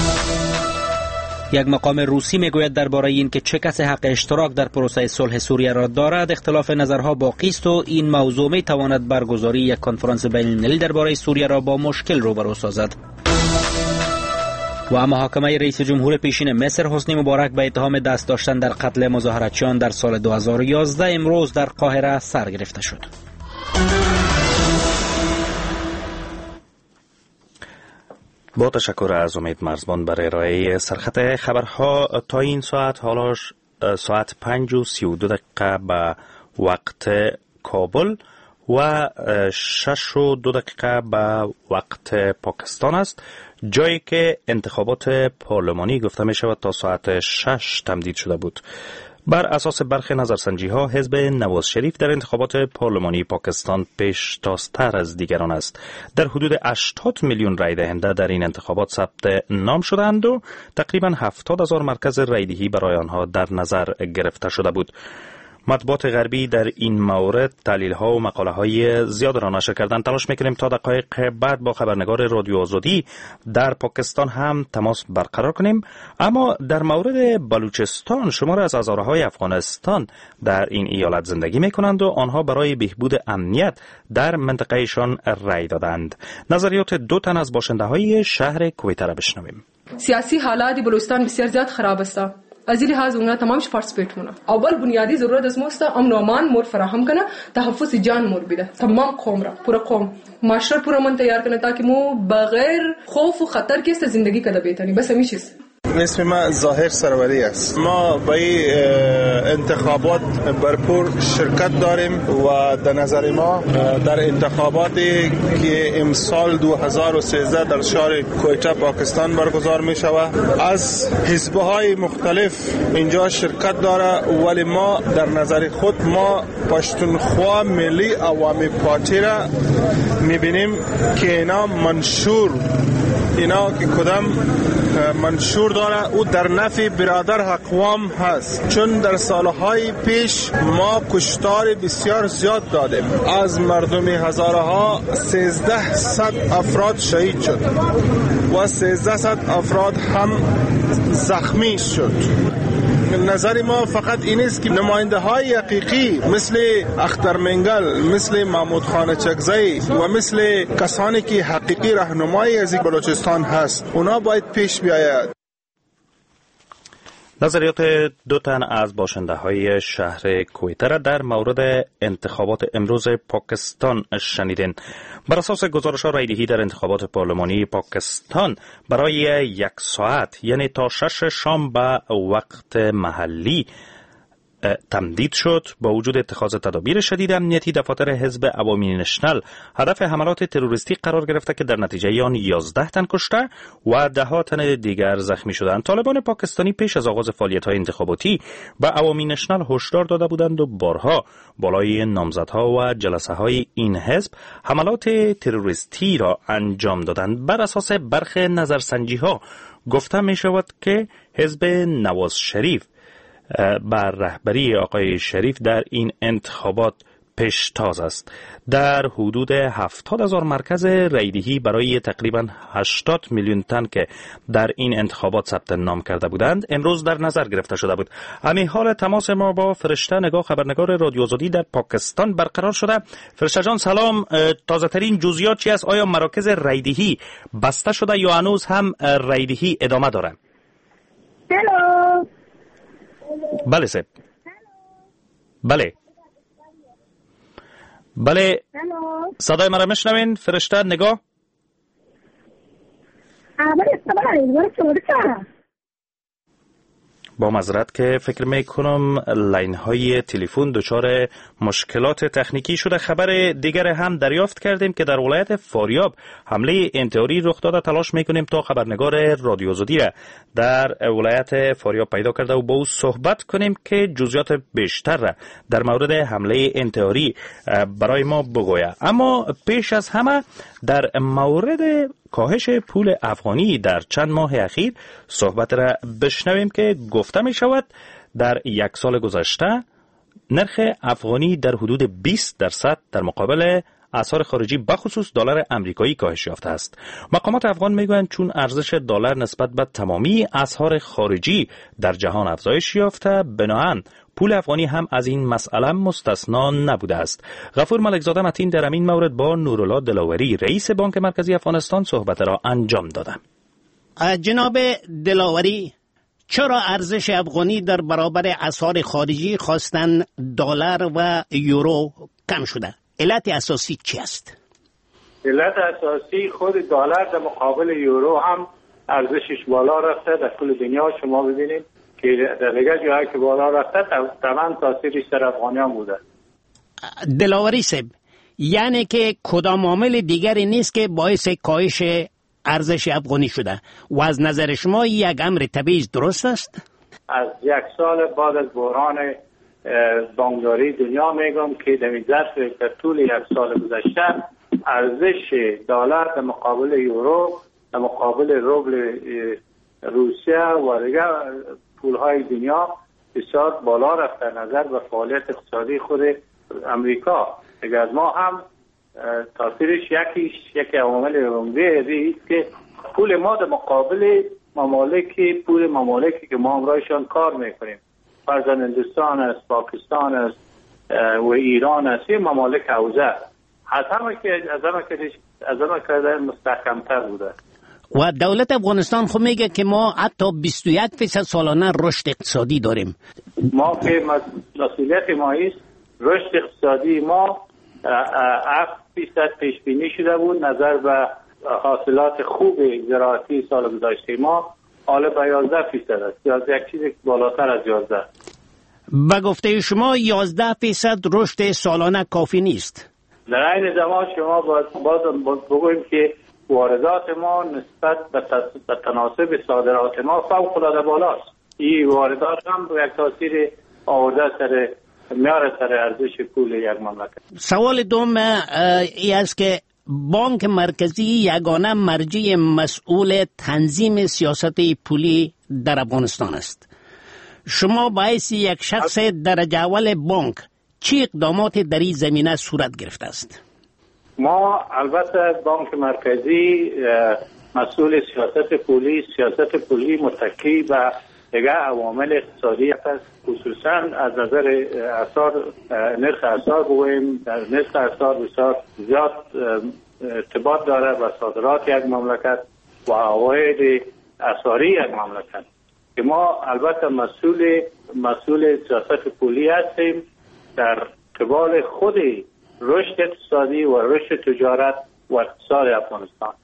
یک مقام روسی میگوید درباره این که چه کسی حق اشتراک در پروسه صلح سوریه را دارد اختلاف نظرها باقی است و این موضوع میتواند برگزاری یک کنفرانس بین‌المللی درباره سوریه را با مشکل روبرو سازد. و محاکمه رئیس جمهور پیشین مصر حسنی مبارک به اتهام دست داشتن در قتل مظاهراتچیان در سال 2011 امروز در قاهره سر گرفته شد. با تشکر از امید مرزبان برای ارائه سرخط خبرها تا این ساعت. حالا ساعت 5:32 به وقت کابل و 6:02 به وقت پاکستان است، جایی که انتخابات پارلمانی گفته می شود تا ساعت 6 تمدید شده بود. بر اساس برخی نظرسنجی ها حزب نواز شریف در انتخابات پارلمانی پاکستان پیشتازتر از دیگران است. در حدود 80 میلیون رای دهنده در این انتخابات ثبت نام شدند و تقریبا 70,000 مرکز رایدهی برای آنها در نظر گرفته شده بود. مطبوعات غربی در این مورد تحلیل‌ها و مقاله‌های زیاد را نشر کردند. تلاش می‌کنیم تا دقایق بعد با خبرنگار رادیو آزادی در پاکستان هم تماس برقرار کنیم. اما در مورد بلوچستان شماری از هزاره‌های افغانستان در این ایالت زندگی می‌کنند و آنها برای بهبود امنیت در منطقه‌شان رأی دادند. نظریات 2 تن از باشنده‌های شهر کویت را بشنویم. سیاسی حالات بلوچستان بسیار زیاد خراب است. از این لحاظ اونا تمامش پارتیسیپیت کنه. اول بنیادی ضرورت از ماست امن و امان مور فراهم کنه، تحفظ جان مور بده تمام قوم را، پورا قوم معاشره پورا من تیار کنه تاکه مو بغیر خوف و خطر که زندگی کده بهتری. بس همین چیز. اسم ما ظاهر سروری است. ما به انتخابات برپور شرکت داریم و در نظر ما در انتخاباتی که امسال 2013 در شهر کویت پاکستان برگزار می شود از حزب‌های مختلف اینجا شرکت داره، ولی ما در نظر خود ما پشتونخوا ملی عوامی پارتی را می بینیم که اینا منشور که کدام منشور داره او در نفع برادر اقوام هست، چون در سالهای پیش ما کشتار بسیار زیاد دادیم، از مردم هزارها 1300 افراد شهید شد و 1300 افراد هم زخمی شد. نظر ما فقط این است که نماینده های حقیقی مثل اختر منگل، مثل محمود خان چکزی و مثل کسانی که حقیقی راهنمای از بلوچستان هست اونا باید پیش بیاید. نظریات 2 تن از باشنده های شهر کویت را در مورد انتخابات امروز پاکستان شنیدین. بر اساس گزارش ها رایدهی در انتخابات پارلمانی پاکستان برای 1 ساعت یعنی تا 6 شام به وقت محلی تمدید شد. با وجود اتخاذ تدابیر شدید امنیتی، دفاتر حزب عوامی نشنل هدف حملات تروریستی قرار گرفته که در نتیجه آن 11 تن کشته و 10 تن دیگر زخمی شدند. طالبان پاکستانی پیش از آغاز فعالیت‌های انتخاباتی به عوامی نشنل هشدار داده بودند و بارها بالای نامزدها و جلسه‌های این حزب حملات تروریستی را انجام دادند. بر اساس برخی نظرسنجی‌ها گفته می شود که حزب نواز شریف بر رهبری آقای شریف در این انتخابات پیشتاز است. در حدود 70,000 مرکز رایدهی برای تقریبا 80 میلیون تن که در این انتخابات ثبت نام کرده بودند امروز در نظر گرفته شده بود. همین حال تماس ما با فرشته نگاه، خبرنگار رادیو آزادی در پاکستان برقرار شده. فرشته جان سلام، تازه ترین جزئیات چی است؟ آیا مراکز رایدهی بسته شده یا هنوز هم رایدهی ادامه داره؟ هلو. بله سب. بله صدای مرا میشنوین فرشته نگاه؟ با معذرت که فکر میکنم لاین های تلفن دچار مشکلات تکنیکی شده. خبر دیگر هم دریافت کردیم که در ولایت فاریاب حمله انتحاری رخ داده. تلاش میکنیم تا خبرنگار رادیو آزادی را در ولایت فاریاب پیدا کرده و با او صحبت کنیم که جزئیات بیشتر را در مورد حمله انتحاری برای ما بگوید. اما پیش از همه در مورد کاهش پول افغانی در چند ماه اخیر صحبت را بشنویم که گفته می شود در یک سال گذشته نرخ افغانی در حدود 20% در مقابل اسعار خارجی بخصوص دلار آمریکایی کاهش یافته است. مقامات افغان میگویند چون ارزش دلار نسبت به تمامی اسعار خارجی در جهان افزایش یافته، بنابراین پول افغانی هم از این مسئله مستثنا نبوده است. غفور ملکزاده متین در این مورد با نورالله دلاوری رئیس بانک مرکزی افغانستان صحبت را انجام دادند. جناب دلاوری، چرا ارزش افغانی در برابر اسعار خارجی خواستن دلار و یورو کم شده؟ علت اساسی چی است؟ علت اساسی خود دلار در مقابل یورو هم ارزشش بالا رفته. در کل دنیا شما ببینید که در دیگر جاهایی که بالا رفته طبعا تاثیرش در افغانیان بوده. دلاوری صاحب، یعنی که کدام عامل دیگری نیست که باعث کاهش ارزش افغانی شده و از نظر شما یک امر طبیعی درست است؟ از یک سال بعد از بحران بانکداری دنیا میگم که در طول یک سال گذشته ارزش دلار در مقابل یورو، در مقابل روبل روسیه و دیگر پولهای دنیا بسیار بالا رفته نظر به فعالیت اقتصادی خود امریکا. دیگر از ما هم تاثیرش یکی عوامل عمده است که پول ما در مقابل ممالکی که ما همراهشان کار میکنیم، فرضاً هندوستان است، پاکستان است و ایران است، این ممالک حوزه از همه که مستحکمتر بوده. و دولت افغانستان خود میگه که ما حتی 21% سالانه رشد اقتصادی داریم. ما که مسئولیت ما است رشد اقتصادی ما 7% پیش بینی شده بود نظر به حاصلات خوب زراعتی سال گذشته ما، حالا به 11% است. یک چیزی بالاتر از 11. به گفته شما 11% رشد سالانه کافی نیست. در این زمان شما باز بگوییم که واردات ما نسبت به تناسب صادرات ما فوق العاده بالاست. این واردات هم یک تاثیر آورده میاره سر ارزش پول یک مملکت. سوال دوم این است که بانک مرکزی یگانه مرجع مسئول تنظیم سیاست پولی در افغانستان است. شما باعث یک شخص درجه اول بانک چه اقدامات در این زمینه صورت گرفته است؟ ما البته بانک مرکزی مسئول سیاست پولی متکی به دیگر عوامل اقتصادی است، خصوصا از نظر نرخ اسعار بگوییم. نرخ اسعار بسیار زیاد ارتباط داره با صادرات یک مملکت و عواید اسعاری یک مملکت که ما البته مسئول سیاست پولی هستیم در قبال خود رشد اقتصادی و رشد تجارت و اقتصاد افغانستان.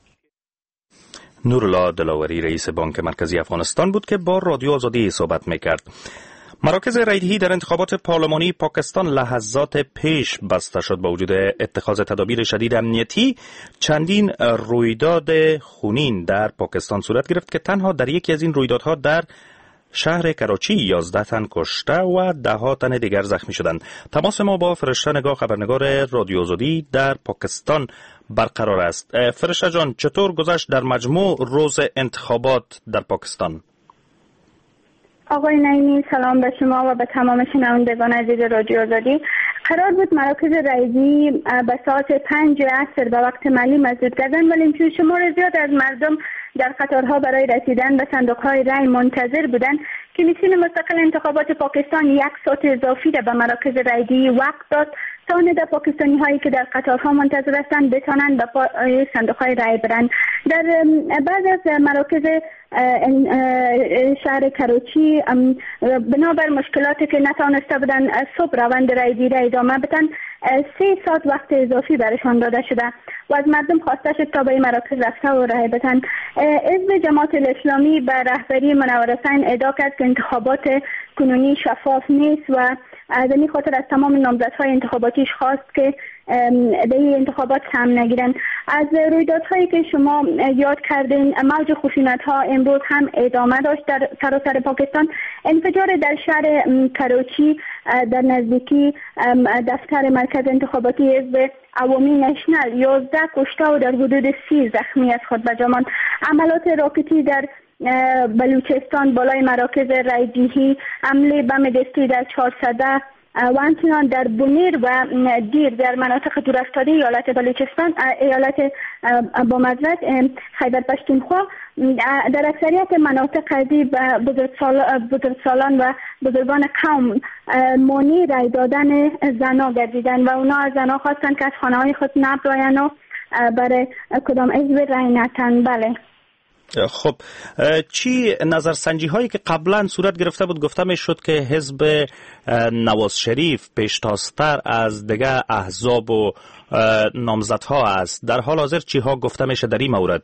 نورالله دلاوری رئیس بانک مرکزی افغانستان بود که با رادیو آزادی صحبت میکرد. مراکز رایدهی در انتخابات پارلمانی پاکستان لحظات پیش بسته شد. با وجود اتخاذ تدابیر شدید امنیتی، چندین رویداد خونین در پاکستان صورت گرفت که تنها در یکی از این رویدادها در شهر کراچی 11 تن کشته و 10 تن دیگر زخمی شدند. تماس ما با فرشته نگاه، خبرنگار رادیو آزادی در پاکستان برقرار است. فرشته جان، چطور گذشت در مجموع روز انتخابات در پاکستان؟ آقای نعیمی، سلام به شما و به تمام شنوندگان عزیز رادیو آزادی. قرار بود مراکز رایدهی به ساعت 5 عصر به وقت محلی مسدود کردن، ولی چون شمار زیاد از مردم در قطارها برای رسیدن به صندوق‌های رای منتظر بودند، کمیسیون مستقل انتخابات پاکستان 1 ساعت اضافی به مراکز رایدهی وقت داد تا نده پاکستانی هایی که در قطارها منتظر هستند بتوانند به پای صندوق‌های رای برند. در بعض از مراکز شهر کراچی بنابر مشکلاتی که نتوانسته بودن صبح روند رایگیری را ادامه بدن، 3 ساعت وقت اضافی برشان داده شده و از مردم خواسته شد تا به مراکز رفته و رای بدن. حزب جماعت الاسلامی به رهبری منور حسین ادعا کرد که انتخابات کنونی شفاف نیست و از این خاطر از تمام نامزدهای انتخاباتیش خواست که به این انتخابات هم نگیرن. از رویدادهایی که شما یاد کردین، موج خشونت‌ها امروز هم ادامه داشت در سراسر پاکستان. انفجار در شهر کراچی در نزدیکی دفتر مرکز انتخاباتی حزب عوامی نشنل 11 کشته و در حدود 30 زخمی از خود بجامان. عملات راکتی در بلوچستان بالای مراکز رایدهی، حمله بم دستی در 400 و همچنان در بونیر و دیر در مناطق دورافتاده ایالت بلوچستان، ایالت با معذرت خیبر پختونخوا، در اکثریت مناطق قضیب بزرگسالان و بزرگان قوم مانع رای دادن زنها گردیدن و اونا از زنها خواستن که از خانه های خود نبراین و برای کدام حزب رای نتن. بله. خب، چی نظرسنجی هایی که قبلا صورت گرفته بود گفته می شد که حزب نواز شریف پیشتازتر از دیگه احزاب و نامزدها است، در حال حاضر چی ها گفته میشه در این مورد؟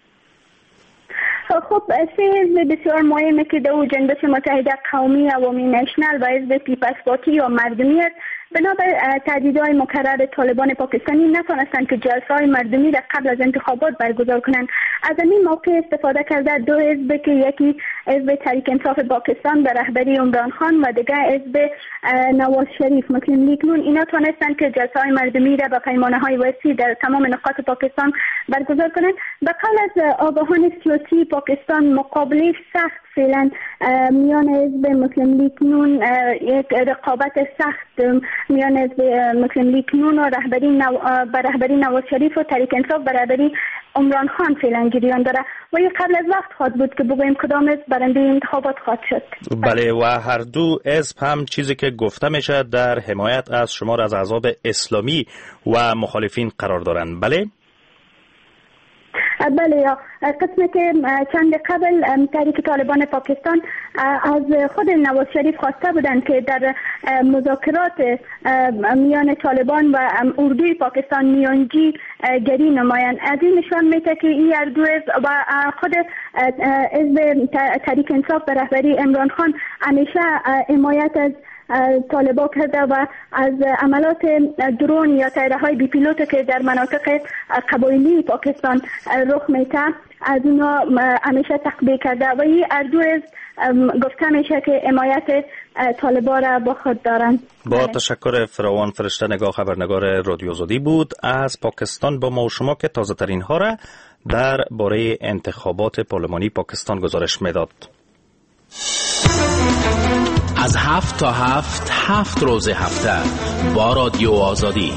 خب، 3 حزب بسیار مهمه که دو جنبش متحده قومی عوامی نشنل و حزب پیپلز پارتی یا مردمی است. بنابر تهدیدهای مکرر طالبان پاکستانی نتوانستند که جلسه‌های مردمی را قبل از انتخابات برگزار کنند. از این موقع استفاده کرده 2 حزب که یکی حزب تحریک انصاف پاکستان به رهبری عمران خان و دیگر حزب نواز شریف مسلم لیگ نون، اینا توانستند که جلسه‌های مردمی را به پیمانه‌های وسیع در تمام نقاط پاکستان برگزار کنند. به قول از آگاهان سیاسی پاکستان، مقابله سخت فعلا میان حزب مسلم لیگ نون، یک رقابت سخت میان حزب مسلم لیگ نون و رهبری نواز شریف و تحریک انصاف به رهبری عمران خان فعلا جریان داره و یک قبل از وقت خواهد بود که بگوییم کدام حزب برنده انتخابات خواهد شد. بله، و هر دو حزب هم چیزی که گفته میشه در حمایت از شمار از احزاب اسلامی و مخالفین قرار دارند. بله؟ بله، قسمی که چند قبل تحریک طالبان پاکستان از خود نواز شریف خواسته بودند که در مذاکرات میان طالبان و اردوی پاکستان میانجی گری نمایند. از این نشان میده که این هر دو و خود حزب تحریک انصاف به رهبری عمران خان همیشه حمایت از طالبان کرده و از عملات درون یا طیاره‌های بی پیلوت که در مناطق قبایلی پاکستان رخ میده از اونا همیشه تقبیح کرده و این اردو گفته میشه که حمایت طالبان را با خود دارند. با تشکر فراوان. فرشته نگاه، خبرنگار رادیو آزادی بود از پاکستان با ما و شما که تازه ترین ها را در باره انتخابات پارلمانی پاکستان گزارش میداد. از 7 تا 7 روز هفته با رادیو آزادی.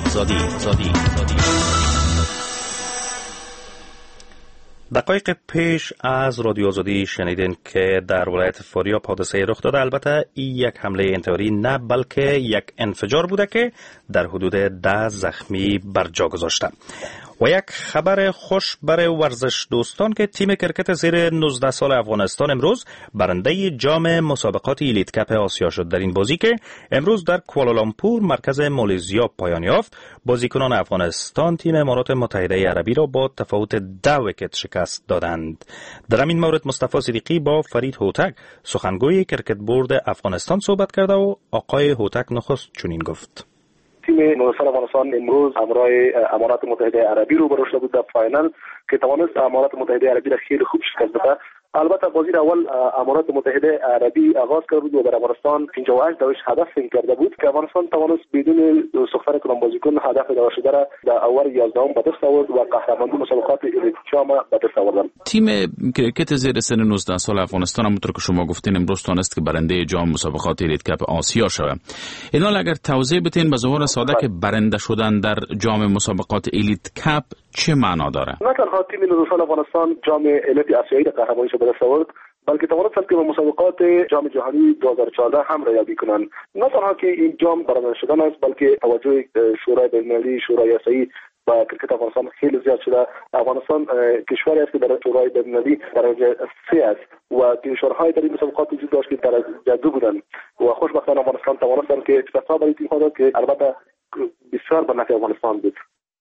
دقایق پیش از رادیو آزادی شنیدین که در ولایت فاریاب حادثه رخ داده. البته این یک حمله انتحاری نه، بلکه یک انفجار بوده که در حدود 10 زخمی بر جا گذاشته. و یک خبر خوش برای ورزش دوستان که تیم کرکت زیر 19 سال افغانستان امروز برنده جام مسابقات الیت کپ آسیا شد. در این بازی که امروز در کوالالامپور مرکز مالزیا پایان یافت، بازیکنان افغانستان تیم امارات متحده عربی را با تفاوت 2 ویکت شکست دادند. در همین مورد مصطفی صدیقی با فرید هوتک سخنگوی کرکت بورد افغانستان صحبت کرده و آقای هوتک نخست چنین گفت: تیم نوزده افغانستان امروز همراه امارات متحده عربی رو برو شده بود در فاینال که توانست امارات متحده عربی را خیلی خوب شکست بده. البته بازی اول امارات متحده عربی آغاز کرده بود و بر افغانستان 58 دوش هدف فین کرده بود که افغانستان توانست بدون سختن کنم بازیکن هدف داشته شده را در اول 11 به دست آورد و قهرمانی مسابقات الیت جام به دست آورد. تیم کرکت زیر سن 19 سال افغانستان همونطور که شما گفتین امروز تونست که برنده جام مسابقات الیت کپ آسیا شود. اینال اگر توضیح بدین به ظاهر ساده که برنده شدن در جام مسابقات الیت کپ چه معنا داره؟ نه تنها تیم 19 سال افغانستان جام الیت آسیایی را قهرمانی به دست آورد، بلکه توانستند که به مسابقات جام جهانی 2014 هم رایگی کنند. نه تنها که این جام برنده شدن است، بلکه توجه شورای بین‌المللی، شورای آسیایی و کرکت افغانستان خیلی زیاد شده. افغانستان کشوری است که در شورای بین‌المللی درجه 3 است و کشورهای در این مسابقات وجود داشت که درجه 2 بودند و خوشبختانه افغانستان توانستند که شکست برای تیم خود که البته بسیار به نفع افغانستان بود.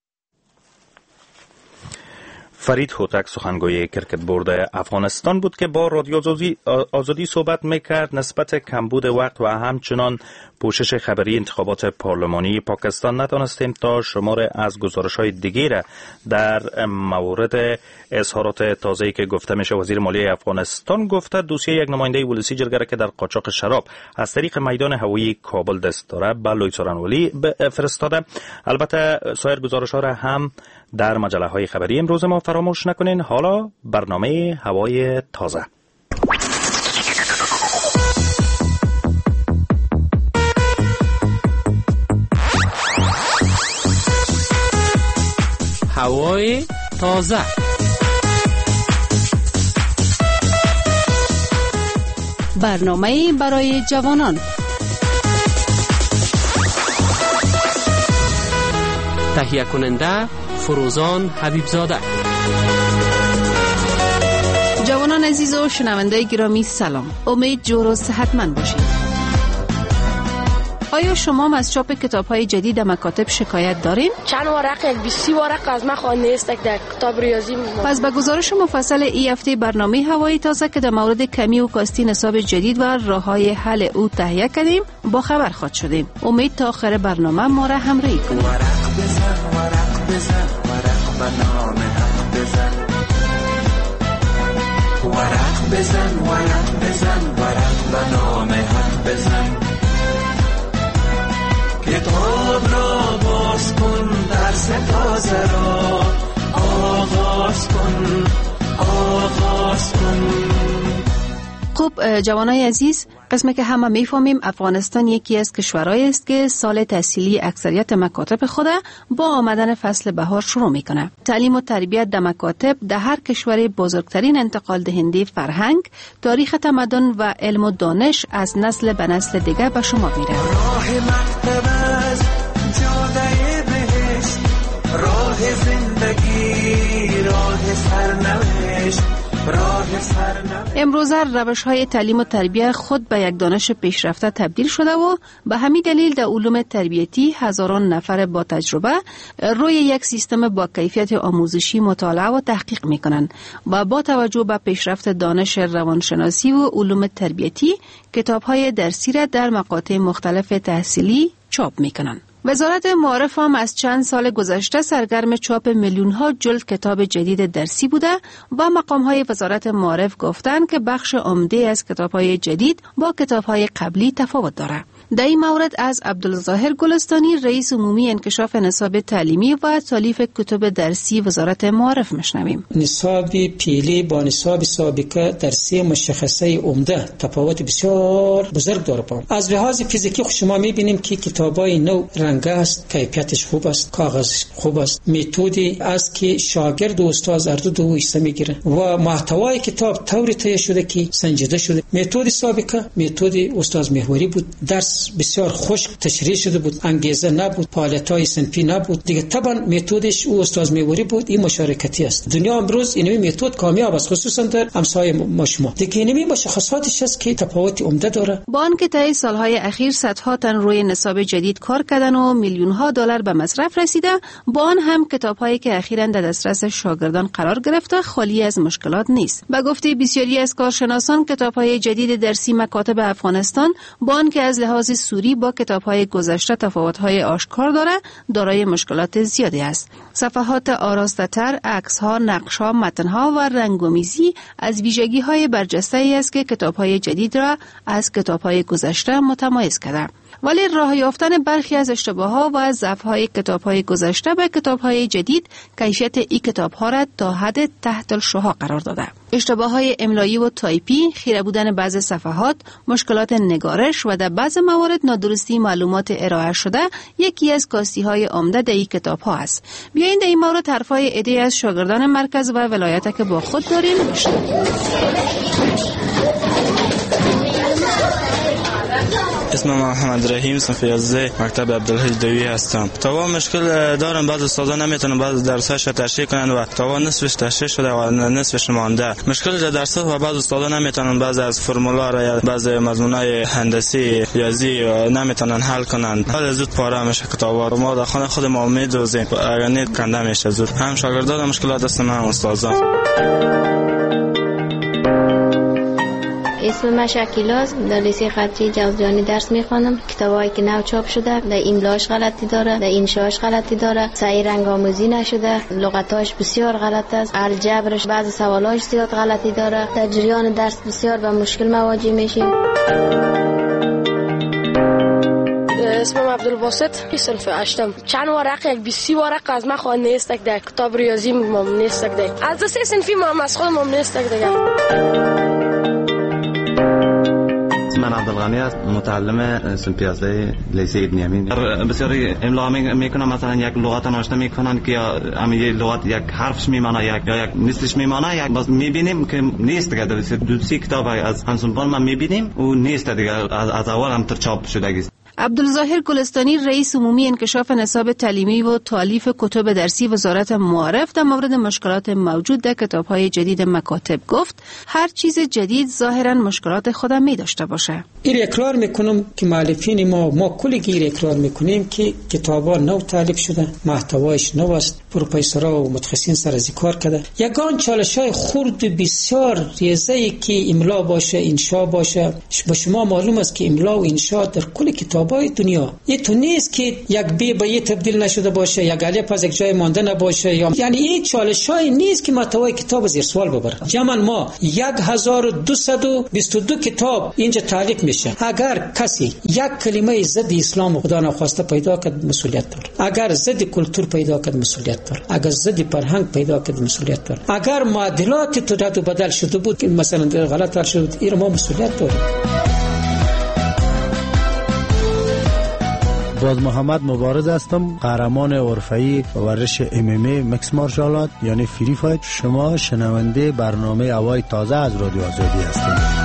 فرید هوتک سخنگوی کرکت بورد افغانستان بود که با رادیو آزادی صحبت میکرد. نسبت کمبود وقت و همچنان پوشش خبری انتخابات پارلمانی پاکستان نتونستیم تا شمار از گزارش‌های دیگه را در مورد اظهارات تازه‌ای که گفته میشه. وزیر مالیه افغانستان گفته دوسیه یک نماینده ولسی جرگه که در قاچاق شراب از طریق میدان هوایی کابل دست داره به لوی سورانولی فرستاده. البته سایر گزارش‌ها را هم در مجله‌های خبری امروز ما فراموش نکنین. حالا برنامه هوای تازه. هوای تازه. برنامه برای جوانان. تهیه کننده فروزان حبیبزاده. جوانان عزیز و شنونده گرامی سلام. امید جور و صحتمند باشید. آیا شما از چاپ کتاب‌های جدید مکاتب شکایت دارین؟ چند ورق 20 ورق از من خوانده است در کتاب ریاضی. پس به گزارش مفصل این هفته برنامه هوای تازه که در مورد کمی و کاستی نصاب جدید و راه‌های حل او تهیه کردیم با خبر خواهد شدیم. امید تا آخر برنامه ما را همراهی کنید. ورق بزن ورق به نام حق بزن. ورق بزن ورق به نام حق بزن. کتاب را باز کن، درس تازه را آغاز کن. خوب جوانای عزیز، قسمه که همه میفهمیم افغانستان یکی از کشورهایی است که سال تحصیلی اکثریت مکاتب خود با آمدن فصل بهار شروع میکنه. تعلیم و تربیت در مکاتب در هر کشوری بزرگترین انتقال دهنده فرهنگ، تاریخ تمدن و علم و دانش از نسل به نسل دیگر به شما میره. راه مکتب است جاده بهشت، راه زندگی، راه سرنوشت. امروزه روش‌های تعلیم و تربیت خود به یک دانش پیشرفته تبدیل شده و به همین دلیل در علوم تربیتی هزاران نفر با تجربه روی یک سیستم با کیفیت آموزشی مطالعه و تحقیق می‌کنند و با توجه به پیشرفت دانش روانشناسی و علوم تربیتی کتاب‌های درسی را در مقاطع مختلف تحصیلی چاپ می‌کنند. وزارت معارف هم از چند سال گذشته سرگرم چاپ میلیون‌ها جلد کتاب جدید درسی بوده و مقام‌های وزارت معارف گفتند که بخش عمده از کتاب‌های جدید با کتاب‌های قبلی تفاوت دارد. در این مورد از عبدالظاهر گلستانی رئیس عمومی انکشاف نصاب تعلیمی و تالیف کتب درسی وزارت معارف میشنویم. نصاب پیلی با نصاب سابقه درسی مشخصه عمده تفاوت بسیار بزرگ داره. از لحاظ فیزیکی شما میبینیم که کتابای نو رنگ است، کیفیتش خوب است، کاغذ خوب است، متدی است که شاگرد و استاد هر دو حصه میگیره و محتوای کتاب طوری تهیه شده که سنجیده شده. متد سابقه متد استاد محوری بود، درس درس بسیار خشک تشریح شده بود، انگیزه نبود، فعالیت‌های صنفی نبود دیگه. طبعا متدش او استاد میوری بود، این مشارکتی است. دنیا امروز این متد کامیاب است، خصوصا در امثال ما شما. دیگه این مشخصاتش است که تفاوت عمده داره. با آنکه طی سالهای اخیر صدها تن روی نصاب جدید کار کردن و میلیون‌ها دلار به مصرف رسیده، با آن هم کتاب‌هایی که اخیراً در دسترس شاگردان قرار گرفته خالی از مشکلات نیست. به گفته بسیاری از کارشناسان، کتاب‌های جدید درسی مکاتب افغانستان با آنکه از لحاظ سوری با کتاب‌های گذشته تفاوت‌های آشکار دارای مشکلات زیادی است. صفحات آراسته‌تر، عکس‌ها، نقش‌ها، متن‌ها و رنگ‌آمیزی از ویژگی‌های برجسته‌ای است که کتاب‌های جدید را از کتاب‌های گذشته متمایز کرده. ولی راه یافتن برخی از اشتباهات و ضعف‌های کتاب‌های گذشته به کتاب‌های جدید کیفیت این کتاب‌ها را تا حد تحت الشعاع قرار داده. اشتباه‌های املایی و تایپی، خیره بودن بعض صفحات، مشکلات نگارش و در بعض موارد نادرستی معلومات ارائه شده یکی از کاستی‌های عمده در این کتاب‌ها است. بیایید در این مورد حرفای عده‌ای از شاگردان مرکز و ولایت که با خود داریم بشنویم. اسمم محمد رحیم، صنف 11 مکتب عبدالحی دوی هستم. تا مشکل دارم، بعضی استادا نمیتونن بعضی درساش تشریح کنن و تا نصفش تشریح شده و نصفش مانده. مشکل در درس‌ها و بعضی استادا نمیتونن بعضی از فرمولا را یا بعضی مضمونای هندسی ریاضی نمیتونن حل کنن. حال زود پاره میشه کتابا. ما در خانه خود ما میدوزیم، اگر نیت کنده میشه زود. هم شاگردان مشکلات هستن، هم استادان. اسم من شکیلاست، در لیسه خطی جوزجانی درس میخوانم. کتابایی که نو چاپ شده در املاش غلطی داره، در انشاش غلطی داره، صحیح رنگ آموزی نشده، لغتاش بسیار غلط است، الجبرش بعضی سوالاش زیاد غلطی داره. در جریان درس بسیار با مشکل مواجه میشیم. اسمم عبدالباسط، صنف 8م. چند ورق، یک 20 ورق از من خواهد نیستک در کتاب ریاضی مم نیستک در. از دو سه صنفی مم از خودم مم نیستک در. من عبدالغنی است، متعلم صنف 11 لیسه ابن امین. بسیاری املا میکنم، مثلا یک لغت ناشته میکنن که همین لغت یک حرفش میمانه یا یک نیستش میمانه، یک باز میبینیم که نیست دیگه. در دو سی کتاب از همسنبان ما میبینیم و نیست دیگه، از اول هم تر چاپ شده است. عبدالظاهر گلستانی، رئیس عمومی انکشاف نصاب تعلیمی و تالیف کتب درسی وزارت معارف، در مورد مشکلات موجود در کتاب‌های جدید مکاتب گفت هر چیز جدید ظاهراً مشکلات خود می داشته باشه. این اقرار میکنم که مؤلفین ما کلی اقرار میکنیم که کتابا نو تالیف شده، محتوایش نو است، پروفسورها و متخصصین سر از کار کرده. یگان چالش‌های خرد بسیار ریزه‌ای که املا باشه، انشا باشه. به شما معلوم است که املا و انشا در کل کتابای دنیا این تو نیست که یک بی به یک تبدیل نشده باشه، یک الف از یک جای مانده نباشه، یعنی این چالش‌های نیست که محتوای کتاب زیر سوال ببره. جمعاً ما 1222 کتاب اینجا تالیف میشه. اگر کسی یک کلمه ضد اسلام خدا نخواسته پیدا کرد، مسئولیت داره. اگر ضد کلتور پیدا کرد، مسئولیت داره. اگر ضد فرهنگ پیدا کرد، مسئولیت داره. اگر معادلات تو رد و بدل شده بود، مثلا غلط حل شده بود، این ما مسئولیت داره. باز محمد مبارز هستم، قهرمان حرفه‌ای ورزش MMA مکس مارشال آرت یعنی فری فایت. شما شنونده برنامه هوای تازه از رادیو آزادی هستید.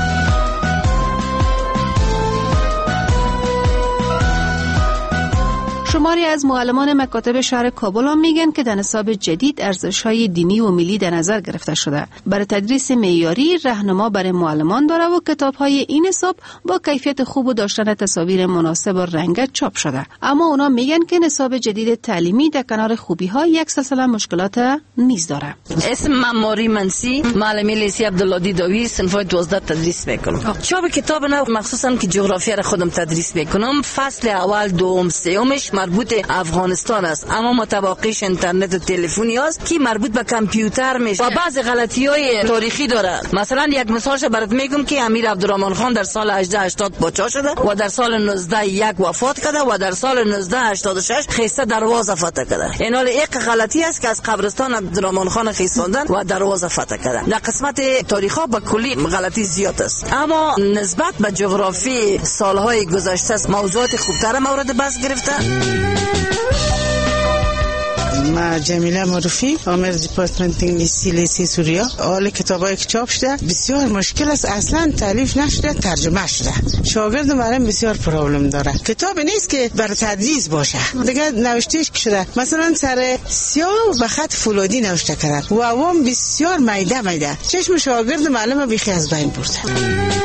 شماری از معلمان مکاتب شهر کابل هم میگن که در نصاب جدید ارزش‌های دینی و ملی در نظر گرفته شده. برای تدریس معیاری راهنما برای معلمان داره و کتاب‌های این نصاب با کیفیت خوب و داشتن تصاویر مناسب و رنگت چاپ شده. اما اونا میگن که نصاب جدید تعلیمی در کنار خوبی‌ها یک سلسله مشکلات نیز داره. اسم من ماری منسی، معلم لیسه عبدالعادی داوی، صنف 12 تدریس میکنم. چاپ کتاب نو مخصوصا که جغرافیا را خودم تدریس میکنم. فصل اول، دوم، سومش مربوط افغانستان است، اما متباقیش اینترنت و تلفنی است که مربوط به کامپیوتر میشه و بعض غلطی‌های تاریخی داره. مثلا یک مثالش برات میگم که امیر عبدالرحمن خان در سال 1880 پادشاه شده و در سال 1901 وفات کرده و در سال 1986 خیسته دروازه فتح کرده. این حال یک غلطی است که از قبرستان عبدالرحمن خان خیساندن و دروازه فتح کرده. در قسمت تاریخ‌ها به کلی غلطی زیاد است، اما نسبت به جغرافی سالهای گذشته موضوعات خوبتر مورد بحث گرفته. ما جمیله معروفی، آمر دیپارتمنت انگلیسی لیسه سوریا. حال کتابایی که چاپ شده بسیار مشکل است، اصلا تالیف نشده، ترجمه شده. شاگرد معلم بسیار پرابلم داره. کتاب نیست که بر تدریس باشه، دیگه نوشتهش شده مثلا سر سیاه و خط فولادی نوشته کردن و عوام بسیار میده چشم شاگرد معلم بیخی از بین برده.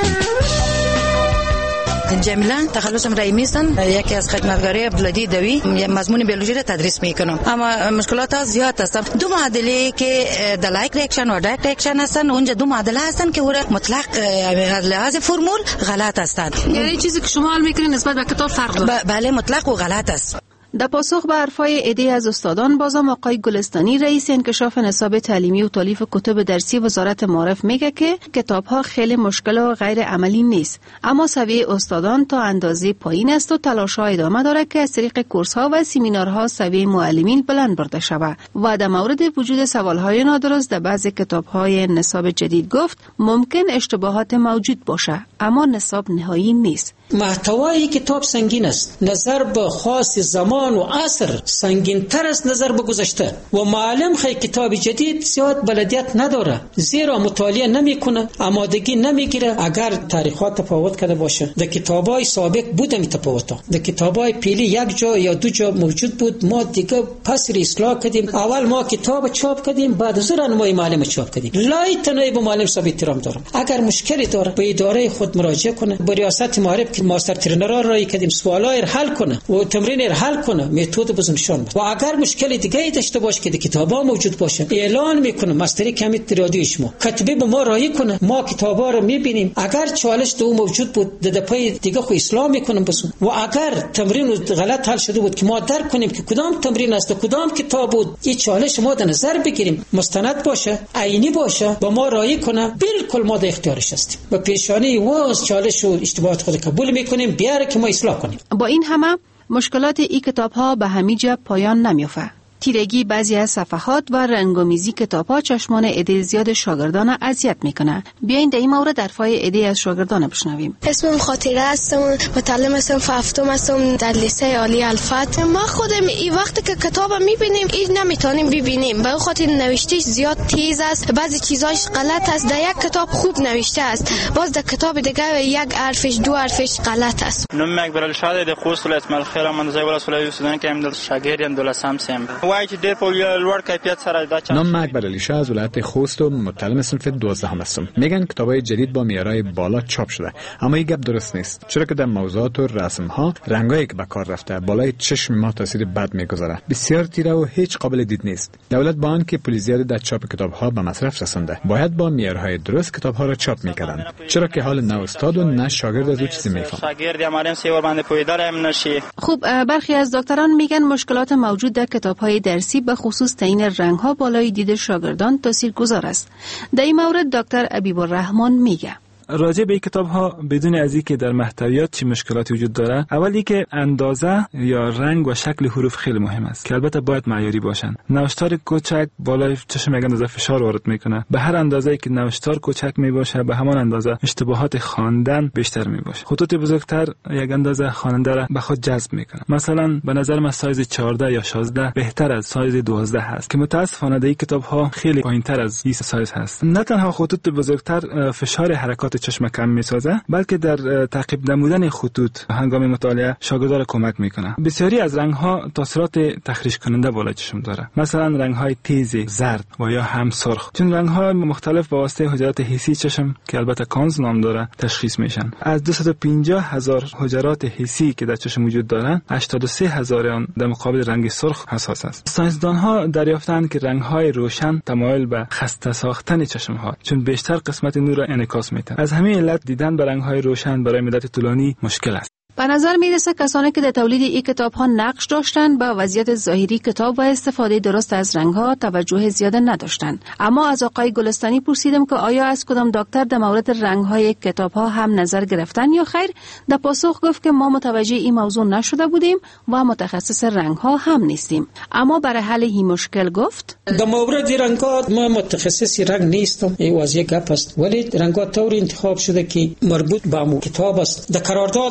جمیله تخلصم رئیمی هستم، یکی از خدمتگاری عبدالهادی دوی، مضمون بیولوژی را تدریس میکنم، اما مشکلات زیاد هستن. دو معادله که دلایق ریاکشن و دایرکت ریاکشن هستن، اونجا دو معادله هستن که مطلق از لحاظ فرمول غلط هستند. یعنی چیزی که شما حل میکنین نسبت به کتاب فرق داره؟ بله مطلق و غلط است. در پاسخ به حرفای عده از استادان، بازم آقای گلستانی رئیس انکشاف نصاب تعلیمی و تالیف کتب درسی وزارت معارف میگه که کتاب‌ها خیلی مشکل و غیر عملی نیست، اما سویه استادان تا اندازه پایین است و تلاش‌ها ادامه داره که از طریق کورس‌ها و سمینارها سویه معلمین بلند برده شود. و در مورد وجود سوال‌های نادرست در بعضی کتاب‌های نصاب جدید گفت ممکن اشتباهات موجود باشه، اما نصاب نهایی نیست. محتوای کتاب سنگین است، نظر به خاص زمان و عصر سنگین تر است نظر به گذشته و معلم خیلی کتاب جدید زیاد بلدیت نداره، زیرا مطالعه نمیکنه، آمادگی نمیگیره. اگر تاریخات تفاوت کرده باشه، در کتابای سابق بوده متفاوته، در کتابای پیلی یک جا یا دو جا موجود بود، ما دیگه پس اصلاح کردیم. اول ما کتاب چاپ کردیم، بعد از راهنمای معلم چاپ کردیم. لایتنای به معلم صاحب احترام دارم، اگر مشکلی داره به اداره خود مراجعه کنه، به ریاست معارف که ماستر ترینر را کردیم سوالای حل کنه و تمرین حل کنه، متد بزنشان و اگر مشکل دیگه داشته باشه که کتابا موجود باشه اعلان میکنه ماستری کمیت رادیو شما کتبه به ما رای کنه، ما کتابا رو میبینیم. اگر چالش تو موجود بود دپای دیگه خو اسلام میکنم بسون و اگر تمرین غلط حل شده بود که ما درک کنیم که کدام تمرین است و کدام کتاب بود، این چالش ما در نظر بگیریم، مستند باشه، عینی باشه، با ما رای کنه، بالکل ما در اختیارش هستیم و پیشانی و چالش و اشتباهات خود قبول میکنیم، بیاره که ما اصلاح کنیم. با این همه مشکلات این کتاب‌ها به همیجا پایان نمیافته. تیرگی بعضی از صفحات و رنگامیزی کتاب‌ها چشمان عده زیاد شاگردان اذیت میکنه. بیاین در این مورد حرفای عده از شاگردان بشنویم. اسمم خاطره هستم، متعلم هستم، هفتم هستم در لیسه عالی الفتح. ما خودم این وقت که کتاب میبینیم این نمیتونیم ببینیم، به خاطر نوشتهش زیاد تیز است، بعضی چیزاش غلط است. در یک کتاب خوب نوشته است، باز در کتاب دیگه یک حرفش دو حرفش غلط است. نام اکبر الشهاد د خوست ولایت ملخیر من زای ولایت سودان کې هم د شاګردان دولسم سیم وای چې ډېر په لوړ کیفیت سره دا چاپ. نام اکبر الشهاد از ولایت خوست و متعلم صنف 12 هستم. میگن کتابای جدید با معیارهای بالا چاپ شده، اما این گپ درست نیست، چرا که در موضوعات و رسم ها رنگایی که به کار رفته بالای چشم ما تاثیر بد میگذاره، بسیار تیره و هیچ قابل دید نیست. دولت با آن که پول زیاد در چاپ کتاب ها به مصرف رسانده، باید با معیارهای درست کتاب ها را چاپ میکردن، چرا که حال نه استاد و نه شاگرد از او چیزی میفهمه. شاگرد معلم سیور باندې پویدار هم نشي. خوب، برخی از دکتران میگن مشکلات موجود در کتاب‌های درسی به خصوص تعیین رنگ‌ها بالای دید شاگردان تاثیرگذار است. در این مورد دکتر حبیب الرحمن میگه راجع به کتاب ها بدون از اینکه در محتویات چه مشکلاتی وجود داره، اولی که اندازه یا رنگ و شکل حروف خیلی مهم است که البته باید معیاری باشن. نوشتار کوچک بالای چشم یک اندازه فشار وارد میکنه، به هر اندازه‌ای که نوشتار کوچک میباشه به همان اندازه اشتباهات خواندن بیشتر میباشه. خطوط بزرگتر یک اندازه خواننده را به خود جذب میکنه. مثلا به نظر من سایز 14 یا 16 بهتر از سایز 12 هست که متاسفانه در این کتاب ها خیلی پایینتر از این سایز هست. نه تنها خطوط بزرگتر فشار حرکات چشم کم میسازه، بلکه در تعقیب نمودن خطوط هنگام مطالعه شاگردان کمک میکنه. بسیاری از رنگ ها تاثیرات تخریش کننده بالای چشم داره، مثلا رنگ های تیز، زرد و یا هم سرخ، چون رنگ های مختلف با واسطه حجرات حسی چشم که البته کانز نام داره تشخیص میشن. از 250,000 حجرات حسی که در چشم وجود دارن، 83,000 آن در مقابل رنگ سرخ حساس است. ساینسدان ها دریافتند که رنگ های روشن تمایل به خسته ساختن چشم ها، چون بیشتر قسمت نور را انعکاس میدن. از همین علت دیدن به رنگ‌های روشن برای مدت طولانی مشکل است. به نظر میرسه کسانی که در تولید این کتاب ها نقش داشتند به وضعیت ظاهری کتاب و استفاده درست از رنگ ها توجه زیاده نداشتند. اما از آقای گلستانی پرسیدم که آیا از کدام دکتر در مورد رنگ های کتاب ها هم نظر گرفتن یا خیر. در پاسخ گفت که ما متوجه این موضوع نشده بودیم و متخصص رنگ ها هم نیستیم. اما برای حل این مشکل گفت در مورد رنگ ها ما متخصص رنگ نیستم، این واضح گپ است، ولی رنگ ها طور انتخاب شده که مربوط به کتاب است. در قرارداد کتاب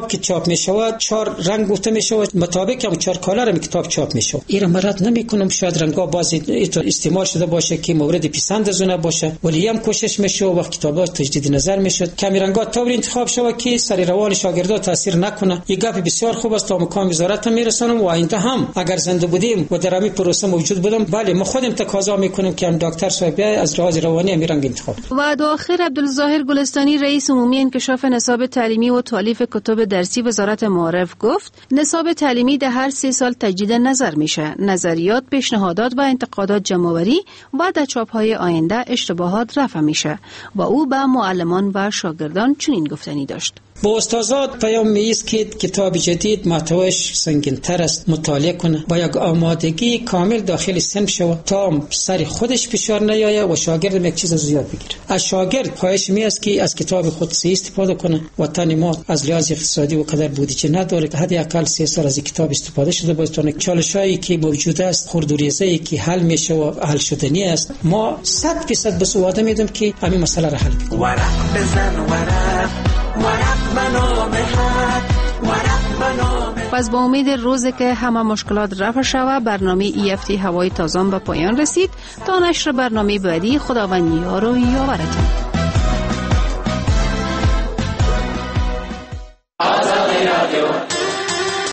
که چاپ می شود 4 رنگ گفته می شود مطابق هم 4 کالر کتاب چاپ می شود. این مراد نمی کنم شاید رنگا بعضی استعمال شده باشه که مورد پسند از اون باشه، ولی هم کوشش میشه وقت کتابا تجدید نظر میشد کمی رنگا طور انتخاب شود که سر روان شاگردا تاثیر نکنه. یک گپ بسیار خوب است تا مقام وزارت میرسونم و آینده هم اگر زنده بودیم و در همین پروسه موجود بودم بله ما خودم تقاضا میکنیم که هم دکتر صاحب از لحاظ روانی می رنگ انتخاب. و در آخر عبدالظاهر گلستانی رئیس عمومی انکشاف نصاب تعلیمی و تالیف کتب درسی وزارت معارف گفت نصاب تعلیمی در هر 3 سال تجدید نظر میشه. نظریات، پیشنهادات و انتقادات جمع‌آوری و در چاپ‌های آینده اشتباهات رفع میشه و او به معلمان و شاگردان چنین گفتنی داشت. با استادات پیام می‌است که کتاب جدید محتوایش سنگین‌تر است، مطالعه کنه با یک آمادگی کامل داخل صنف شود تا سر خودش فشار نیاید و شاگرد یک چیز زیاد بگیره. از شاگرد خواهش می‌است که از کتاب خود صحیح استفاده کنه. وطن ما از لحاظ اقتصادی و قدر بودجه نداره که حداقل 3 سال از کتاب استفاده شده باشه تا چالشایی که موجود است خردوریزی که حل میشه و حل شدنی است. ما 100% به سواده میدیم که همین مسئله را حل کنیم. ورق بزن ورق پس با امید روزی که همه مشکلات رفع شود برنامه EFT هوای تازه به پایان رسید. تا نشر برنامه بعدی خداوند یار و یاورتان.